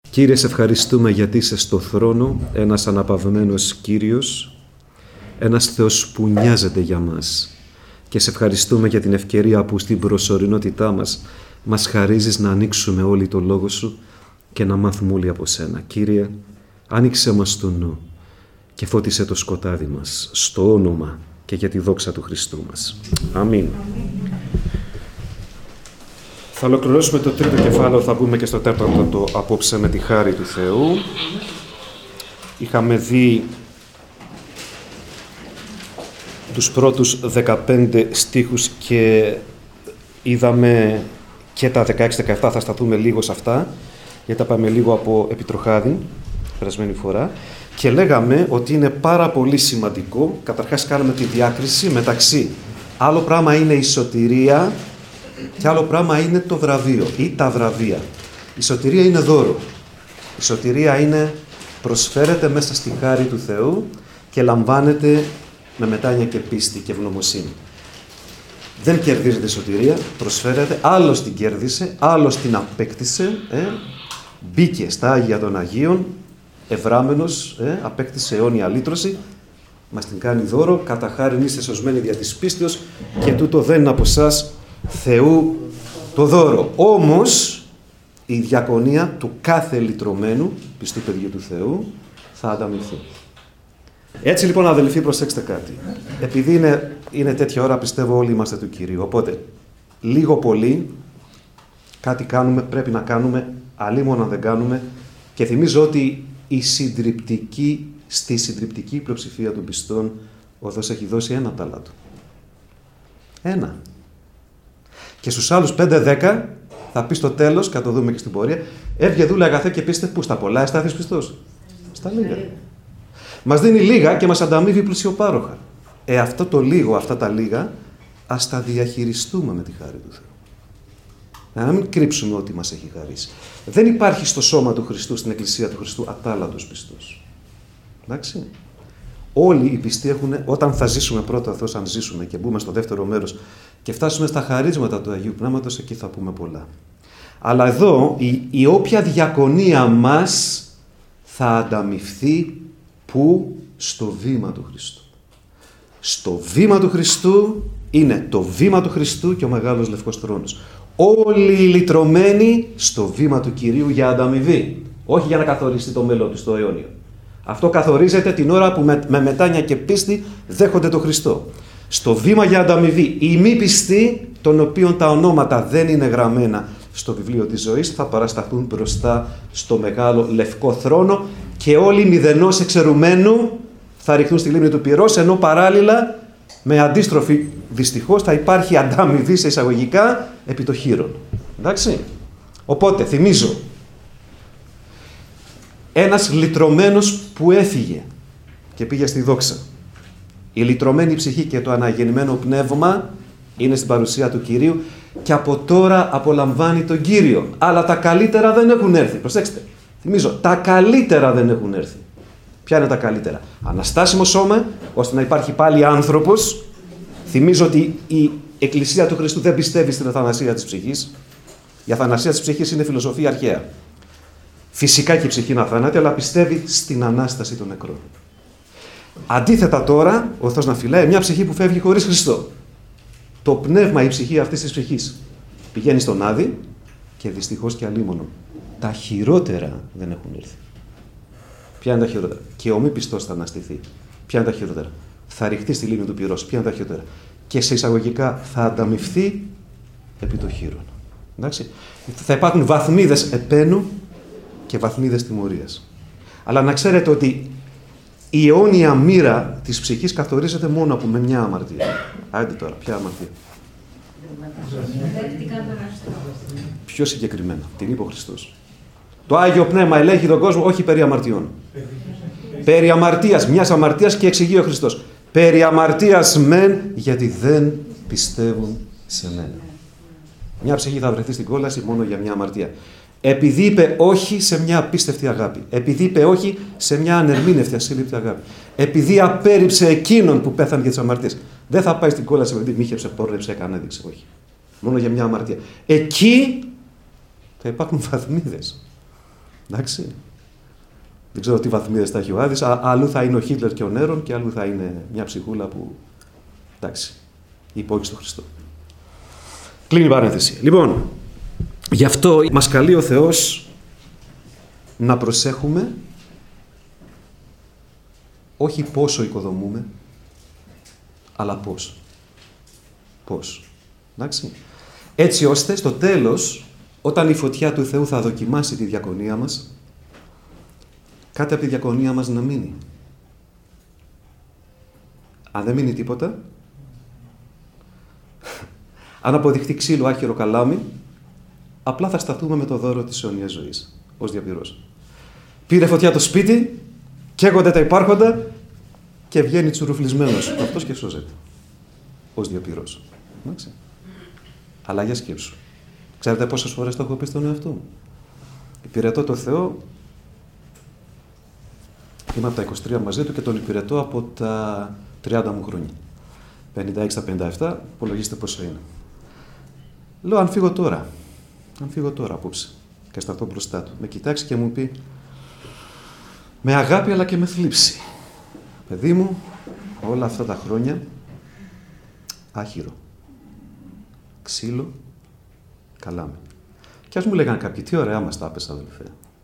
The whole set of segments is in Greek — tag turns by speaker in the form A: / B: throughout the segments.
A: Κύριε, σε ευχαριστούμε γιατί είσαι στο θρόνο, ένας αναπαυμένος Κύριος, ένας Θεός που νοιάζεται για μας. Και σε ευχαριστούμε για την ευκαιρία που στην προσωρινότητά μας χαρίζεις να ανοίξουμε όλοι το Λόγο Σου και να μάθουμε όλοι από Σένα. Κύριε, άνοιξε μας το νου και φώτισε το σκοτάδι μας, στο όνομα και για τη δόξα του Χριστού μας. Αμήν. Θα ολοκληρώσουμε το τρίτο κεφάλαιο, θα μπούμε και στο τέταρτο το απόψε με τη χάρη του Θεού. Είχαμε δει τους πρώτους 15 στίχους και είδαμε και τα 16-17, θα σταθούμε λίγο σε αυτά, γιατί τα πάμε λίγο από επιτροχάδι, περασμένη φορά. Και λέγαμε ότι είναι πάρα πολύ σημαντικό, καταρχάς κάναμε τη διάκριση μεταξύ άλλο πράγμα είναι η σωτηρία και άλλο πράγμα είναι το βραβείο ή τα βραβεία. Η σωτηρία είναι δώρο. Η σωτηρία είναι προσφέρεται μέσα στη χάρη του Θεού και λαμβάνεται με μετάνοια και πίστη και ευγνωμοσύνη. Δεν κερδίζεται η σωτηρία, προσφέρεται, άλλος την κέρδισε, άλλος την απέκτησε, μπήκε στα Άγια των Αγίων, ευράμενος, απέκτησε αιώνια λύτρωση, μας την κάνει δώρο, κατά χάριν είστε σωσμένοι δια της πίστεως και τούτο δεν είναι από εσάς, Θεού το δώρο. Όμως η διακονία του κάθε λυτρωμένου πιστού παιδιού του Θεού θα ανταμυφθεί. Έτσι λοιπόν, αδελφοί, προσέξτε κάτι. Επειδή είναι τέτοια ώρα, πιστεύω όλοι είμαστε του Κυρίου. Οπότε, λίγο πολύ, κάτι κάνουμε, πρέπει να κάνουμε, αλλήμον αν δεν κάνουμε. Και θυμίζω ότι στη συντριπτική πλειοψηφία των πιστών, ο Θεός έχει δώσει ένα τάλαντο. Ένα. Και στους άλλους 5-10 θα πει στο τέλος, και θα το δούμε και στην πορεία, έβγε δούλε αγαθέ και πίστε πού, στα πολλά εστάθης πιστός. Στα λίγα. Μας δίνει λίγα και μας ανταμείβει πλουσιοπάροχα. Αυτό το λίγο, αυτά τα λίγα, ας τα διαχειριστούμε με τη χάρη του Θεού. Να μην κρύψουμε ό,τι μας έχει χαρίσει. Δεν υπάρχει στο σώμα του Χριστού, στην Εκκλησία του Χριστού, ατάλαντος πιστός. Εντάξει. Όλοι οι πιστοί έχουν, όταν θα ζήσουμε πρώτα, Θεός, αν ζήσουμε και μπούμε στο δεύτερο μέρος και φτάσουμε στα χαρίσματα του Αγίου Πνεύματος, εκεί θα πούμε πολλά. Αλλά εδώ η όποια διακονία μας θα ανταμυφθεί που στο βήμα του Χριστού. Στο βήμα του Χριστού είναι το βήμα του Χριστού και ο μεγάλος λευκός θρόνος. Όλοι οι λυτρωμένοι στο βήμα του Κυρίου για ανταμοιβή. Όχι για να καθοριστεί το μέλλον του στο αιώνιο. Αυτό καθορίζεται την ώρα που με μετάνοια και πίστη δέχονται τον Χριστό. Στο βήμα για ανταμοιβή. Οι μη πιστοί, των οποίων τα ονόματα δεν είναι γραμμένα στο βιβλίο της ζωής, θα παρασταθούν μπροστά στο μεγάλο λευκό θρόνο και όλοι μηδενός εξαιρουμένου θα ριχθούν στη λίμνη του πυρός, ενώ παράλληλα με αντίστροφη δυστυχώς θα υπάρχει ανταμοιβή σε εισαγωγικά επί το χείρον. Εντάξει. Οπότε θυμίζω, ένας λυτρωμένος που έφυγε και πήγε στη δόξα. Η λυτρωμένη ψυχή και το αναγεννημένο πνεύμα είναι στην παρουσία του Κυρίου και από τώρα απολαμβάνει τον Κύριο. Αλλά τα καλύτερα δεν έχουν έρθει. Προσέξτε. Θυμίζω, τα καλύτερα δεν έχουν έρθει. Ποια είναι τα καλύτερα? Αναστάσιμο σώμα, ώστε να υπάρχει πάλι άνθρωπος. Θυμίζω ότι η Εκκλησία του Χριστού δεν πιστεύει στην αθανασία της ψυχής. Η αθανασία της ψυχής είναι φιλοσοφία αρχαία. Φυσικά και η ψυχή είναι αθάνατη, αλλά πιστεύει στην Ανάσταση των νεκρών. Αντίθετα τώρα, ο Θεός να φυλάει μια ψυχή που φεύγει χωρίς Χριστό. Το πνεύμα, η ψυχή αυτής της ψυχής πηγαίνει στον Άδη και δυστυχώς και αλίμονο. Τα χειρότερα δεν έχουν έρθει. Ποια είναι τα χειρότερα? Και ο μη πιστός θα αναστηθεί. Ποια είναι τα χειρότερα? Θα ρηχτεί στη λίμνη του πυρός. Ποια είναι τα χειρότερα? Και σε εισαγωγικά θα ανταμυφθεί επί το χείρον. Εντάξει. Θα υπάρχουν βαθμίδες επένου και βαθμίδες τιμωρίας. Αλλά να ξέρετε ότι η αιώνια μοίρα της ψυχής καθορίζεται μόνο από με μια αμαρτία. Άντε τώρα, ποια αμαρτία? Πιο συγκεκριμένα, την είπε ο Χριστός. Το Άγιο Πνεύμα ελέγχει τον κόσμο, όχι περί αμαρτιών. Περί αμαρτίας, μιας αμαρτίας, και εξηγεί ο Χριστός. Περί αμαρτίας μεν, γιατί δεν πιστεύουν σε μένα. Μια ψυχή θα βρεθεί στην κόλαση μόνο για μια αμαρτία. Επειδή είπε όχι σε μια απίστευτη αγάπη. Επειδή είπε όχι σε μια ανερμήνευτη, ασύλληπτη αγάπη. Επειδή απέρριψε εκείνον που πέθανε για τις αμαρτίες. Δεν θα πάει στην κόλαση επειδή μήχεψε, πόρνεψε, έκανε, έδειξε. Όχι. Μόνο για μια αμαρτία. Εκεί θα υπάρχουν βαθμίδες. Εντάξει. Δεν ξέρω τι βαθμίδες θα έχει ο Άδης. Αλλού θα είναι ο Χίτλερ και ο Νέρον και αλλού θα είναι μια ψυχούλα που, εντάξει, υπόκειται στον Χριστό. Κλείνει η παρένθεση. Λοιπόν, γι' αυτό μας καλεί ο Θεός να προσέχουμε όχι πόσο οικοδομούμε, αλλά πώς. Πώς. Εντάξει. Έτσι ώστε στο τέλος, όταν η φωτιά του Θεού θα δοκιμάσει τη διακονία μας, κάτι από τη διακονία μας να μείνει. Αν δεν μείνει τίποτα, αν αποδειχτεί ξύλο άχυρο καλάμι, απλά θα σταθούμε με το δώρο της αιωνιαίας ζωής, ως διαπυρός. Πήρε φωτιά το σπίτι, καίγονται τα υπάρχοντα και βγαίνει τσουρουφλισμένος. Αυτός και σώζεται, ως διαπυρός. Εντάξει. Αλλά για σκέψου. Ξέρετε πόσες φορές το έχω πει στον εαυτό μου. Υπηρετώ το Θεό. Είμαι από τα 23 μαζί του και τον υπηρετώ από τα 30 μου χρόνια. 56 στα 57, υπολογίστε πόσο είναι. Λέω, αν φύγω τώρα απόψε και σταθώ μπροστά του, με κοιτάξει και μου πει, με αγάπη αλλά και με θλίψη, παιδί μου, όλα αυτά τα χρόνια, άχυρο, ξύλο, καλάμι. Και ας μου λέγανε κάποιοι, τι ωραία μας τα έπεσα, αδελφέ.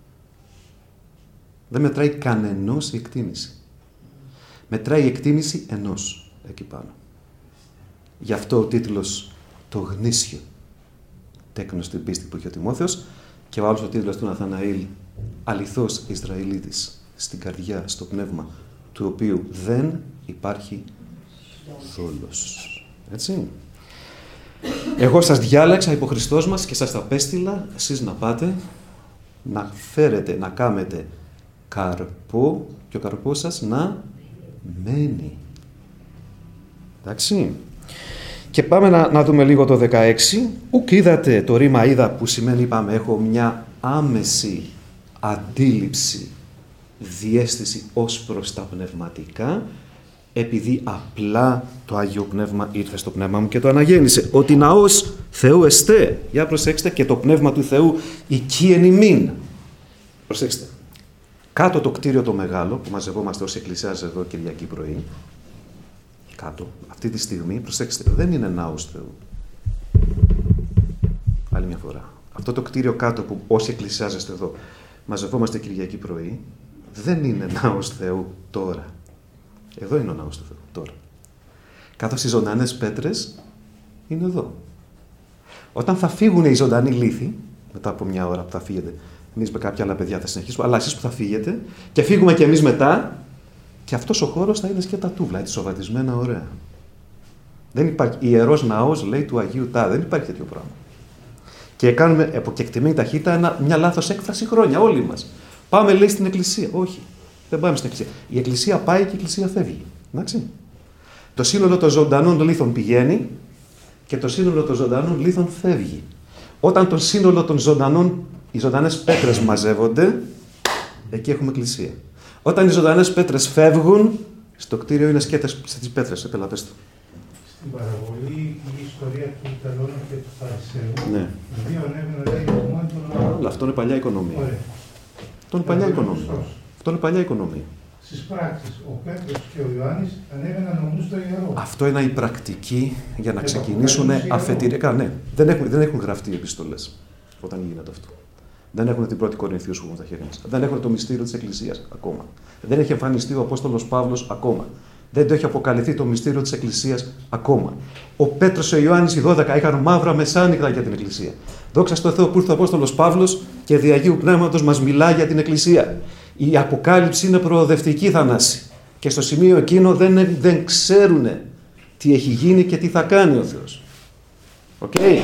A: Δεν μετράει κανενός η εκτίμηση. Μετράει η εκτίμηση ενός εκεί πάνω. Γι' αυτό ο τίτλος «Το γνήσιο τέκνο στην πίστη» που είχε ο Τιμόθεος και ο άλλος ο τίτλος του Ναθαναήλ «Αληθώς Ισραηλίτης στην καρδιά, στο πνεύμα, του οποίου δεν υπάρχει δόλος». Έτσι. Εγώ σας διάλεξα υπό Χριστός μας και σας τα απέστειλα, εσείς να πάτε, να φέρετε, να κάνετε καρπό και ο καρπός σας να μένει. Εντάξει. Και πάμε να δούμε λίγο το 16. Ουκ είδατε το ρήμα είδα που σημαίνει, είπαμε, έχω μια άμεση αντίληψη, διαίσθηση ως προς τα πνευματικά, επειδή απλά το Άγιο Πνεύμα ήρθε στο πνεύμα μου και το αναγέννησε. Ότι ναός Θεού εστέ. Για προσέξτε, και το Πνεύμα του Θεού οικεί εν ημίν. Προσέξτε. Κάτω το κτίριο το μεγάλο, που μαζευόμαστε όσοι εκκλησιάζει εδώ Κυριακή πρωί, κάτω, αυτή τη στιγμή, προσέξτε, δεν είναι ναός Θεού. Άλλη μια φορά. Αυτό το κτίριο κάτω που όσοι εκκλησιάζεστε εδώ, μαζευόμαστε Κυριακή πρωί, δεν είναι ναός Θεού τώρα. Εδώ είναι ο ναός του Θεού, τώρα. Καθώς οι ζωντανές πέτρες είναι εδώ. Όταν θα φύγουν οι ζωντανοί λίθοι, μετά από μια ώρα που θα φύγετε, εμείς με κάποια άλλα παιδιά θα συνεχίσουμε, αλλά εσείς που θα φύγετε και φύγουμε κι εμείς μετά, και αυτός ο χώρος θα είναι και τα τούβλα, έτσι σοβατισμένα, ωραία. Δεν υπάρχει ιερός ναός, λέει, του Αγίου Τά, δεν υπάρχει τέτοιο πράγμα. Και κάνουμε αποκεκτημένη ταχύτητα μια λάθος έκφραση χρόνια, όλοι μας. Πάμε, λέει, στην εκκλησία. Όχι, δεν πάμε στην εκκλησία. Η εκκλησία πάει και η εκκλησία φεύγει. Εντάξει. Το σύνολο των ζωντανών λίθων πηγαίνει και το σύνολο των ζωντανών λίθων φεύγει. Όταν το σύνολο των ζωντανών, οι ζωντανές πέτρες μαζεύονται, εκεί έχουμε εκκλησία. Όταν οι ζωντανές πέτρες φεύγουν, στο κτίριο είναι σκέτες στις πέτρες. Επέλα, πες το.
B: Στην παραβολή η ιστορία του Τελώνου και του Φαρισαίου.
A: Ναι.
B: Οι δύο ανέβαιναν, λέει, μόνο τον ναό.
A: Αλλά αυτό είναι παλιά οικονομία.
B: Ωραία.
A: Αυτό είναι παλιά οικονομία. Αυτό είναι παλιά οικονομία.
B: Στις πράξεις, ο Πέτρος και ο Ιωάννης ανέβαιναν όμως στο ιερό.
A: Αυτό είναι η πρακτική για να ξεκινήσουν αφετηρικά. Ναι, δεν έχουν γραφτεί επιστολές όταν γίνεται αυτό. Δεν έχουν την πρώτη Κορινθίους που έχουν στα χέρια μας. Δεν έχουν το μυστήριο της Εκκλησίας ακόμα. Δεν έχει εμφανιστεί ο Απόστολος Παύλος ακόμα. Δεν το έχει αποκαλυφθεί το μυστήριο της Εκκλησίας ακόμα. Ο Πέτρος και ο Ιωάννης οι 12 είχαν μαύρα μεσάνυχτα για την Εκκλησία. Δόξα τω Θεώ που ήρθε ο Απόστολος Παύλος και δι' Αγίου Πνεύματος μας μιλάει για την Εκκλησία. Η αποκάλυψη είναι προοδευτική, Θανάση. Και στο σημείο εκείνο δεν ξέρουν τι έχει γίνει και τι θα κάνει ο Θεός. Okay.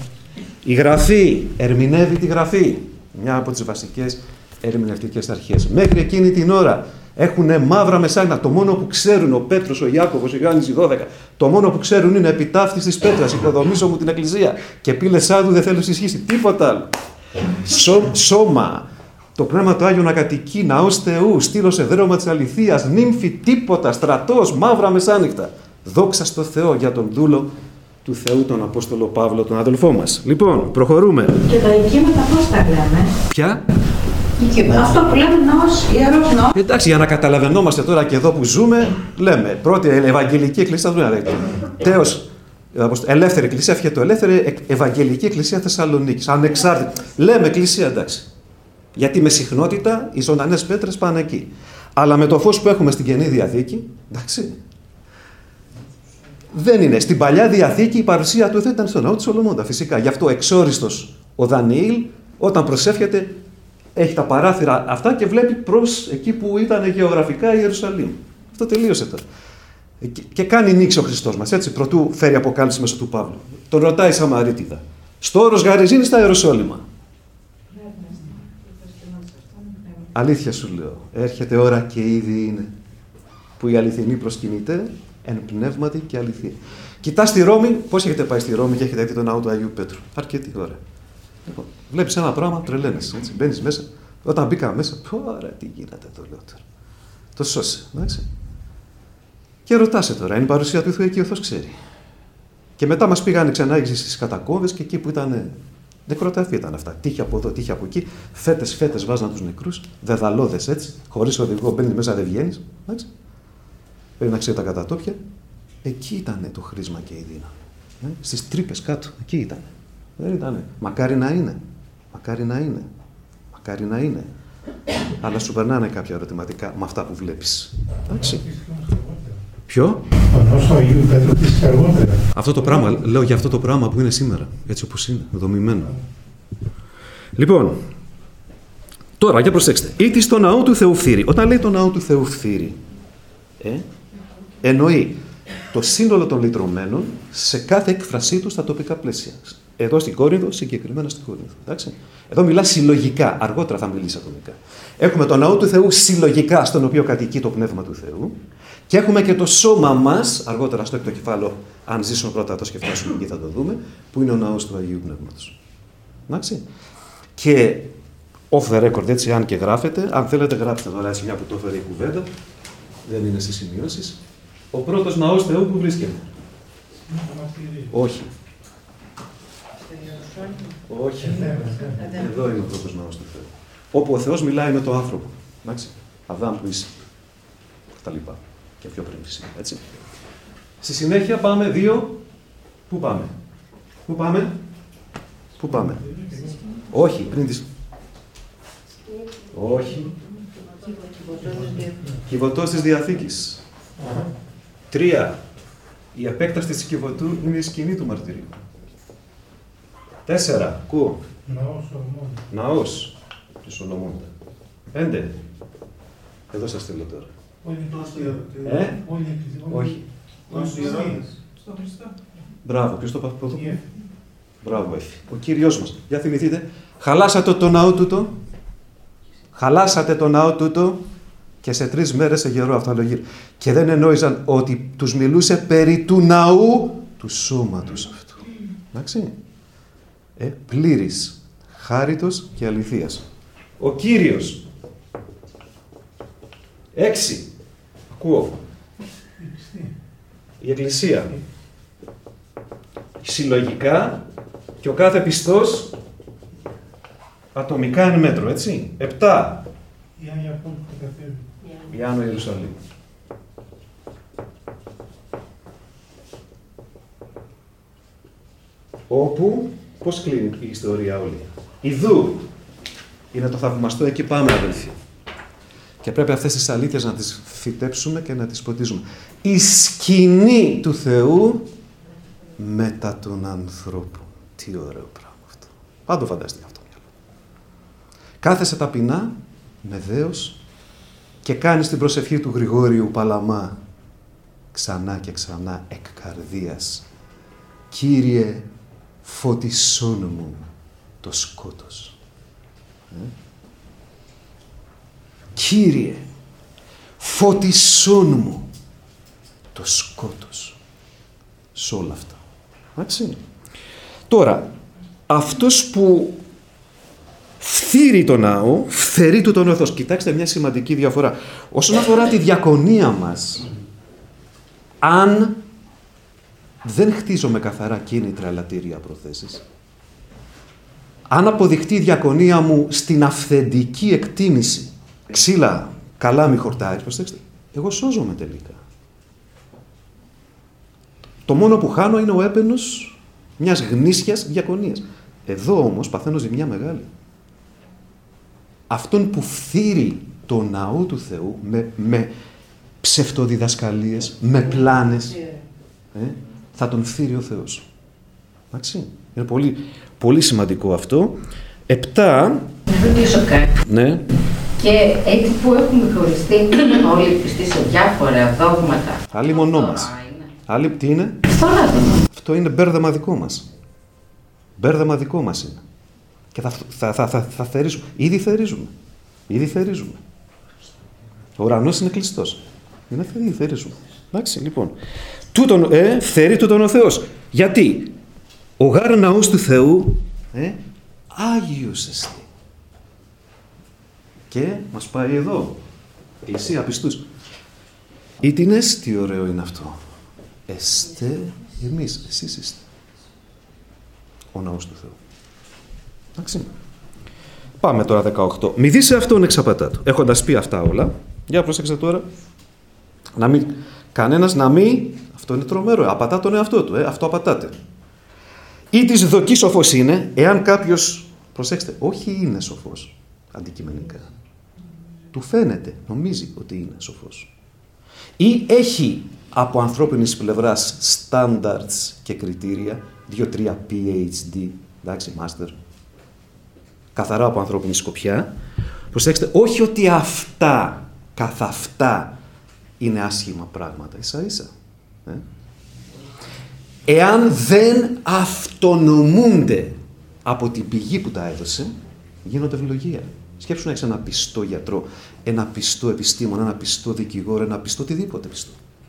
A: Η Γραφή ερμηνεύει τη Γραφή. Μια από τις βασικές ερμηνευτικές αρχές. Μέχρι εκείνη την ώρα έχουν μαύρα μεσάνυχτα. Το μόνο που ξέρουν ο Πέτρος, ο Ιάκωβος, ο Ιωάννης οι 12, το μόνο που ξέρουν είναι επιτάφθης της πέτρας. Οικοδομήσω μου την Εκκλησία. Και πύλες άδου δεν θέλω συσχύσει. Τίποτα άλλο. Σώμα. Το Πνεύμα του Άγιο να κατοικεί, ναός Θεού, στήλος εδραίωμα της αληθείας, νύμφη, τίποτα, στρατός, μαύρα μεσάνυχτα. Δόξα στο Θεό για τον δούλο του Θεού, τον Απόστολο Παύλο, τον αδελφό μας. Λοιπόν, προχωρούμε.
C: Και τα οικείματα πώς τα λέμε?
A: Ποια?
C: Αυτό που λέμε ναός, ιερός ναός.
A: Εντάξει, για να καταλαβαίνόμαστε τώρα και εδώ που ζούμε, λέμε πρώτη Ευαγγελική Εκκλησία, τέος ελεύθερη Εκκλησία, φιέτο ελεύθερη Ευαγγελική Εκκλησία Θεσσαλονίκης. Ανεξάρτητη. Λέμε Εκκλησία, εντάξει. Γιατί με συχνότητα οι ζωντανές πέτρες πάνε εκεί. Αλλά με το φως που έχουμε στην Καινή Διαθήκη, εντάξει. Δεν είναι. Στην Παλιά Διαθήκη η παρουσία του Θεού ήταν στο ναό του Σολομώντα, φυσικά. Γι' αυτό εξόριστος ο Δανιήλ, όταν προσεύχεται, έχει τα παράθυρα αυτά και βλέπει προς εκεί που ήταν γεωγραφικά η Ιερουσαλήμ. Αυτό τελείωσε τώρα. Και κάνει νήξη ο Χριστός μας, έτσι, προτού φέρει αποκάλυψη μέσω του Παύλου. Τον ρωτάει η Σαμαρίτιδα. Στο όρος Γαριζίνης στα Ιεροσόλυμα. Αλήθεια σου λέω, έρχεται ώρα και ήδη είναι που οι αληθινοί προσκυνητέ εν πνεύματι και αληθεία. Κοιτάς στη Ρώμη, πώς έχετε πάει στη Ρώμη και έχετε δει τον ναό του Αγίου Πέτρου? Αρκετή ώρα. Λοιπόν, βλέπεις ένα πράγμα, τρελαίνεσαι, έτσι. Μπαίνεις μέσα. Όταν μπήκα μέσα, ωραία, τι γίνεται, το λέω τώρα. Το σώσε, εντάξει. Και ρωτάσαι τώρα, είναι η παρουσία του Θεού εκεί, ο Θεός ξέρει. Και μετά μας πήγανε ξανά στις κατακόμβες και εκεί που ήταν νεκροταφή ήταν αυτά. Τύχη από εδώ, τύχη από εκεί. Φέτες βάζαν τους νεκρούς. Δεδαλώδες έτσι. Χωρίς οδηγό, μπαίνεις μέσα, δεν βγαίνεις. Πρέπει να ξέρει τα κατατόπια. Εκεί ήταν το χρήσμα και η δύναμη. Στις τρύπες κάτω, εκεί ήταν. Δεν ήτανε. Μακάρι να είναι. Μακάρι να είναι. Μακάρι να είναι. Αλλά σου περνάνε κάποια ερωτηματικά με αυτά που βλέπεις. Εντάξει. Ποιο? Αυτό το πράγμα, λέω για αυτό το πράγμα που είναι σήμερα, έτσι όπως είναι, δομημένο. Λοιπόν, τώρα για προσέξτε. Ήτι στο ναό του Θεού φθήρη. Όταν λέει το ναό του Θεού φθήρη, εννοεί το σύνολο των λυτρωμένων σε κάθε έκφρασή του στα τοπικά πλαίσια. Εδώ στην Κόρινθο, συγκεκριμένα στην Κόρινθο. Εντάξει. Εδώ μιλά συλλογικά, αργότερα θα μιλήσει ατομικά. Έχουμε το ναό του Θεού συλλογικά, στον οποίο κατοικεί το πνεύμα του Θεού. Και έχουμε και το σώμα μας, αργότερα στο έκτο κεφάλαιο, αν ζήσουμε πρώτα το σκεφτάσουμε και θα το δούμε, που είναι ο ναός του Αγίου Πνεύματος. Εντάξει. Και off the record, έτσι, αν και γράφετε, αν θέλετε γράψτε τώρα, έτσι, μια που το έφερε η κουβέντα, δεν είναι στις σημειώσεις. Ο πρώτος ναός Θεού που βρίσκεται. Όχι. Όχι. Εδώ είναι ο πρώτος ναός του Θεού. Όπου ο Θεός μιλάει με τον άνθρωπο. Εντάξει. Αδάμ που είσαι. Τα λοιπά. Και πιο πριν φυσικά, έτσι. Στη συνέχεια πάμε δύο. Πού πάμε? Πού πάμε? Πού πάμε? Όχι, πριν τις... Όχι. Κιβωτός της Διαθήκης. 3. Η επέκταση της Κιβωτού είναι η σκηνή του μαρτυρίου. 4. Ακούω. Ναός του Σολομώντα. 5. Εδώ σας στείλω τώρα. Όχι.
D: Στον Χριστό.
A: Μπράβο, ποιος το πάει πρώτο? Μπράβο, Έφη. Ο Κύριος μας. Για θυμηθείτε. Χαλάσατε το ναό τούτο. Χαλάσατε το ναό τούτο και σε 3 μέρες σε γερό αυτολογήρ. Και δεν εννόησαν ότι τους μιλούσε περί του ναού του σώματος αυτού. Εντάξει. Πλήρης, χάριτος και αληθείας. Ο Κύριος. 6. Ακούω. Η Εκκλησία. Συλλογικά και ο κάθε πιστός ατομικά εν μέτρο, έτσι. 7. Η Άνω Ιερουσαλήμ. Όπου, πώς κλείνει η ιστορία όλη? Ιδού. Είναι το θαυμαστό, εκεί πάμε αδελφοί. Και πρέπει αυτές τις αλήθειες να τις φυτέψουμε και να τις ποτίζουμε. Η σκηνή του Θεού μετά τον ανθρώπο. Τι ωραίο πράγμα αυτό. Πάντο φανταστείτε αυτό. Κάθεσαι ταπεινά, με δέος, και κάνεις την προσευχή του Γρηγόριου Παλαμά ξανά και ξανά εκ καρδίας. Κύριε, φωτισόν μου το σκότος. Κύριε, φωτισόν μου το σκότος. Σε όλα αυτά. Έτσι. Τώρα, αυτός που φθείρει το ναό, φθερεί του τον Θεός. Κοιτάξτε μια σημαντική διαφορά. Όσον αφορά τη διακονία μας, αν δεν χτίζω με καθαρά κίνητρα ελαττήρια προθέσεις, Αν αποδειχτεί η διακονία μου στην αυθεντική εκτίμηση, ξύλα, καλά μη χορτάρεις, προσέξτε, εγώ σώζομαι τελικά. Το μόνο που χάνω είναι ο έπαινος μιας γνήσιας διακονίας. Εδώ όμως παθαίνω ζημιά μεγάλη. Αυτόν που φθείρει το ναό του Θεού με ψευτοδιδασκαλίες, με πλάνες, θα τον φθείρει ο Θεός. Εντάξει. Είναι πολύ, πολύ σημαντικό αυτό. 7.
C: Να ρωτήσω κάτι.
A: Ναι.
C: Και έτσι που έχουμε χωριστεί όλοι πιστοί σε διάφορα δόγματα.
A: Άλλοι μονό μας. Άλλοι τι είναι? Αυτό είναι μπέρδεμα δικό μας. Μπέρδεμα δικό μας είναι. Και θα θερίζουμε. Ήδη θερίζουμε. Ο ουρανός είναι κλειστός. Ήδη θερίζουμε. Εντάξει, λοιπόν. Θερεί τούτον ο Θεός. Γιατί? Ο γάρ ναός του Θεού Άγιος εστί. Και μας πάει εδώ. Εκκλησία πιστούς. Ήτινες, τι ωραίο είναι αυτό. Εστε εμείς, εσείς είστε. Ο ναός του Θεού. Εντάξει. Πάμε τώρα 18. Μη δεις σε αυτόν εξαπατάτου. Έχοντας πει αυτά όλα, για πρόσεξε τώρα, κανένας να μην, αυτό είναι τρομερό, απατά τον εαυτό του, αυτό απατάτε. Ή της δοκής σοφός είναι, εάν κάποιος, προσέξτε, όχι είναι σοφός, αντικειμενικά. Του φαίνεται, νομίζει ότι είναι σοφός. Ή έχει από ανθρώπινης πλευράς standards και κριτήρια, 2-3 PhD, εντάξει, master, καθαρά από ανθρώπινη σκοπιά. Προσέξτε, όχι ότι αυτά, καθ' αυτά, είναι άσχημα πράγματα, ίσα-ίσα. Εάν δεν αυτονομούνται από την πηγή που τα έδωσε, γίνονται ευλογία. Σκέψου να έχεις ένα πιστό γιατρό, ένα πιστό επιστήμονα, ένα πιστό δικηγόρο, ένα πιστό οτιδήποτε πιστό.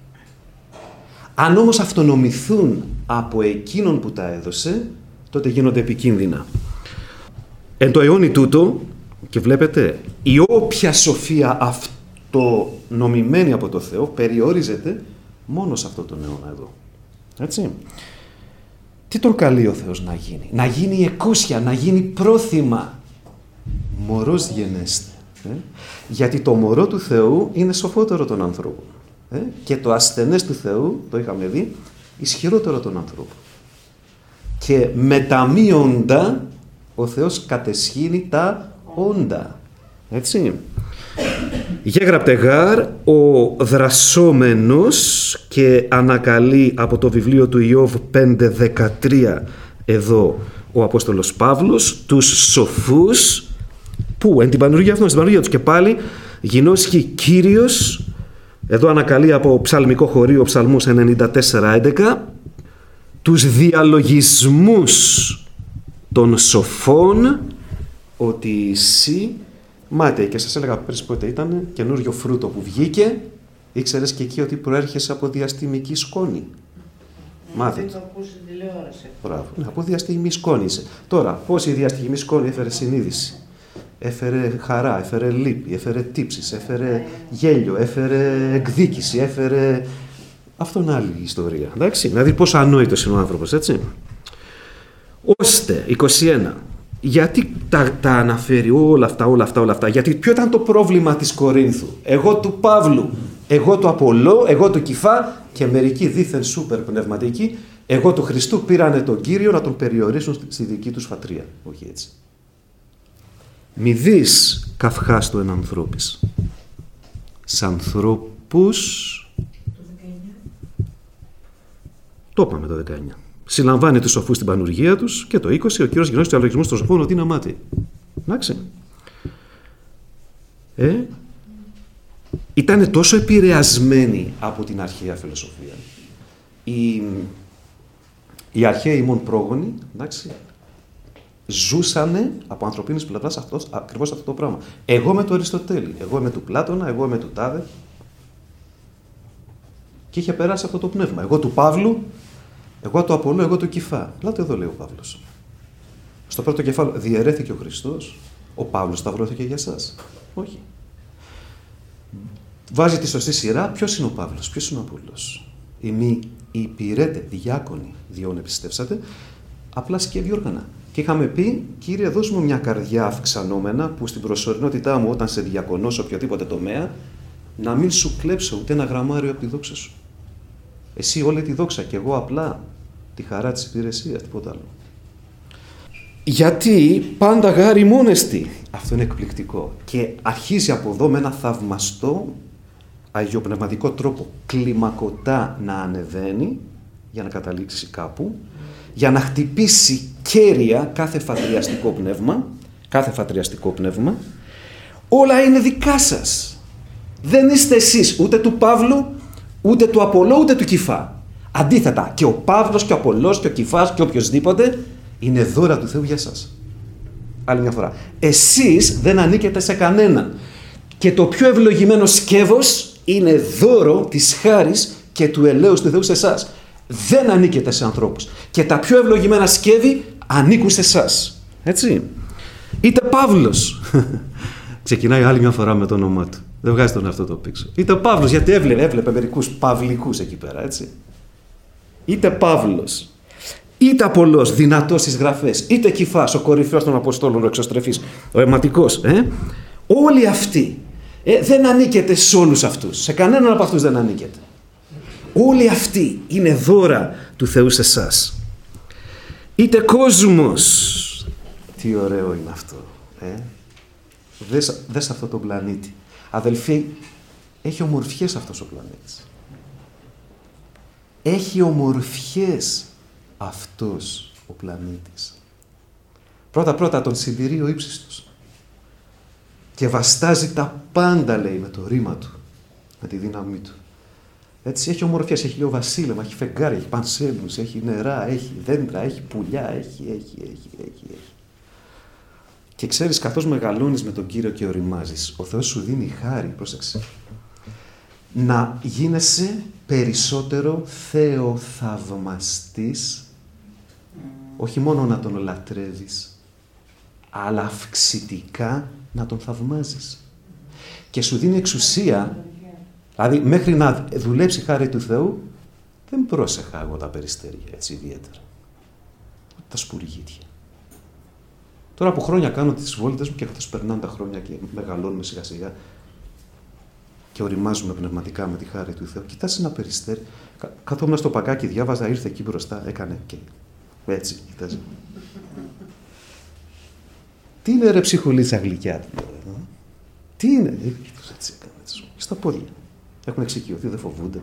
A: Αν όμως αυτονομηθούν από εκείνον που τα έδωσε, τότε γίνονται επικίνδυνα. Εν το αιώνι τούτο, και βλέπετε, η όποια σοφία αυτονομημένη από το Θεό περιορίζεται μόνο σε αυτό τον αιώνα εδώ. Έτσι. Τι τον καλεί ο Θεός να γίνει? Να γίνει εκούσια, να γίνει πρόθυμα. Μωρός γενέστε. Γιατί το μωρό του Θεού είναι σοφότερο των ανθρώπων. Και το ασθενές του Θεού, το είχαμε δει, ισχυρότερο των ανθρώπων. Και μεταμείοντα ο Θεός κατεσχύνει τα όντα. Έτσι. Γέγραπτε γάρ ο δρασόμενος και ανακαλεί από το βιβλίο του Ιώβ 5:13 εδώ ο Απόστολος Παύλος τους σοφούς που εν την πανουργία αυτών, στην πανουργία τους και πάλι γινώσχει Κύριος, εδώ ανακαλεί από ψαλμικό χωρίο ψαλμούς 94:11 τους διαλογισμούς των σοφών ότι εσύ μάτε, και σας έλεγα πριν πότε ήταν καινούριο φρούτο που βγήκε, ήξερες και εκεί ότι προέρχεσαι από διαστημική σκόνη. Μάθε.
C: Το ακούσει τηλεόραση.
A: Μπράβο. Από διαστημική σκόνη είσαι. Τώρα, πώς η διαστημική σκόνη έφερε συνείδηση? Έφερε χαρά, έφερε λύπη, έφερε τύψεις, έφερε γέλιο, έφερε εκδίκηση, έφερε... Αυτό είναι άλλη ιστορία. Εντάξει, δηλαδή πόσο ανόητος είναι ο άνθρωπος, έτσι. Ώστε, 21. Γιατί τα αναφέρει όλα αυτά. Γιατί ποιο ήταν το πρόβλημα της Κορίνθου? Εγώ του Παύλου, εγώ του Απολώ, εγώ του Κηφά και μερικοί δήθεν σούπερ πνευματικοί, εγώ του Χριστού πήρανε τον Κύριο να τον περιορίσουν στη δική τους φατρία. Όχι έτσι. Μη δεις καυχάστο εν ανθρώπης. Σ' ανθρώπους... Το είπαμε το 19. Συλλαμβάνει τους σοφούς στην πανουργία τους και το 20 ο Κύριος γινώσε του αλογισμούς των σοφών ότι είναι αμάτι. Εντάξει. Ήταν τόσο επηρεασμένοι από την αρχαία φιλοσοφία. Οι αρχαίοι ημών πρόγονοι, εντάξει, ζούσανε από ανθρωπίνης πλευράς ακριβώς αυτό το πράγμα. Εγώ με το Αριστοτέλη, εγώ με του Πλάτωνα, εγώ με του Τάδε. Και είχε περάσει αυτό το πνεύμα. Εγώ του Παύλου, εγώ του Απολώ, εγώ του Κηφά. Λάτε εδώ λέει ο Παύλος. Στο πρώτο κεφάλαιο διαιρέθηκε ο Χριστός, ο Παύλος σταυρώθηκε για εσάς. Όχι. Βάζει τη σωστή σειρά. Ποιος είναι ο Παύλος, ποιος είναι ο Απόλλως? Ημί υπηρέτε, διάκονοι, διόν επιστεύσατε, απλά σκεύη όργανα. Και είχαμε πει, Κύριε, δώσ' μου μια καρδιά αυξανόμενα που στην προσωρινότητά μου, όταν σε διακονώ σε οποιοδήποτε τομέα, να μην σου κλέψω ούτε ένα γραμμάριο από τη δόξα σου. Εσύ όλη τη δόξα και εγώ απλά τη χαρά της υπηρεσίας, τίποτα άλλο. Γιατί πάντα γάρι μόνεστη. Αυτό είναι εκπληκτικό. Και αρχίζει από εδώ με ένα θαυμαστό αγιοπνευματικό τρόπο κλιμακωτά να ανεβαίνει για να καταλήξει κάπου, για να χτυπήσει κέρια κάθε φατριαστικό πνεύμα. Όλα είναι δικά σας. Δεν είστε εσείς ούτε του Παύλου, ούτε του Απολώ, ούτε του Κηφά. Αντίθετα, και ο Παύλος και ο Απολώς και ο Κηφάς και οποιοσδήποτε είναι δώρα του Θεού για σας. Άλλη μια φορά. Εσείς δεν ανήκετε σε κανέναν. Και το πιο ευλογημένο σκεύος είναι δώρο της χάρης και του ελέους του Θεού σε εσάς. Δεν ανήκετε σε ανθρώπους. Και τα πιο ευλογημένα σκεύη ανήκουν σε εσάς. Έτσι. Είτε Παύλος. Ξεκινάει άλλη μια φορά με το όνομά του. Δεν βγάζει τον εαυτό του πίξο. Είτε Παύλος, γιατί έβλεπε μερικούς παυλικούς εκεί πέρα, έτσι. Είτε Παύλος, είτε Απολώς, δυνατός στις γραφές, είτε Κηφάς, ο κορυφαίος των Αποστόλων, ο εξωστρεφής, ο αιματικός. Όλοι αυτοί δεν ανήκετε σε όλους αυτούς. Σε κανέναν από αυτούς δεν ανήκετε. Όλοι αυτοί είναι δώρα του Θεού σε εσάς. Είτε κόσμος. Τι ωραίο είναι αυτό. Δες αυτό το πλανήτη. Αδελφοί, έχει ομορφιές αυτός ο πλανήτης. Έχει ομορφιές αυτός ο πλανήτης. Πρώτα τον συντηρεί ο ύψιστος. Και βαστάζει τα πάντα, λέει, με το ρήμα του. Με τη δύναμή του. Έτσι, έχει ομορφιές, έχει λιοβασίλεμα, έχει φεγγάρια, έχει πανσέλινους, έχει νερά, έχει δέντρα, έχει πουλιά, έχει. Και ξέρεις, καθώς μεγαλώνεις με τον Κύριο και οριμάζεις, ο Θεός σου δίνει χάρη, πρόσεξε, να γίνεσαι περισσότερο θεοθαυμαστής, όχι μόνο να τον λατρεύεις, αλλά αυξητικά να τον θαυμάζεις. Και σου δίνει εξουσία, δηλαδή μέχρι να δουλέψει η χάρη του Θεού, δεν πρόσεχα εγώ τα περιστέρια έτσι ιδιαίτερα. Τα σπουργίτια. Τώρα από χρόνια κάνω τις βόλτες μου και καθώς περνάνε τα χρόνια και μεγαλώνουμε σιγά σιγά και οριμάζουμε πνευματικά με τη χάρη του Θεού, κοιτάς ένα περιστέρι, καθόμουν στο παγκάκι, διάβαζα, ήρθε εκεί μπροστά, έκανε και έτσι, κοιτάζει. Τι είναι ρε ψυχολίτσα γλυκιά, τι είναι, έτσι έκανε, στα πόδια. Έχουν εξοικειωθεί, δεν φοβούνται.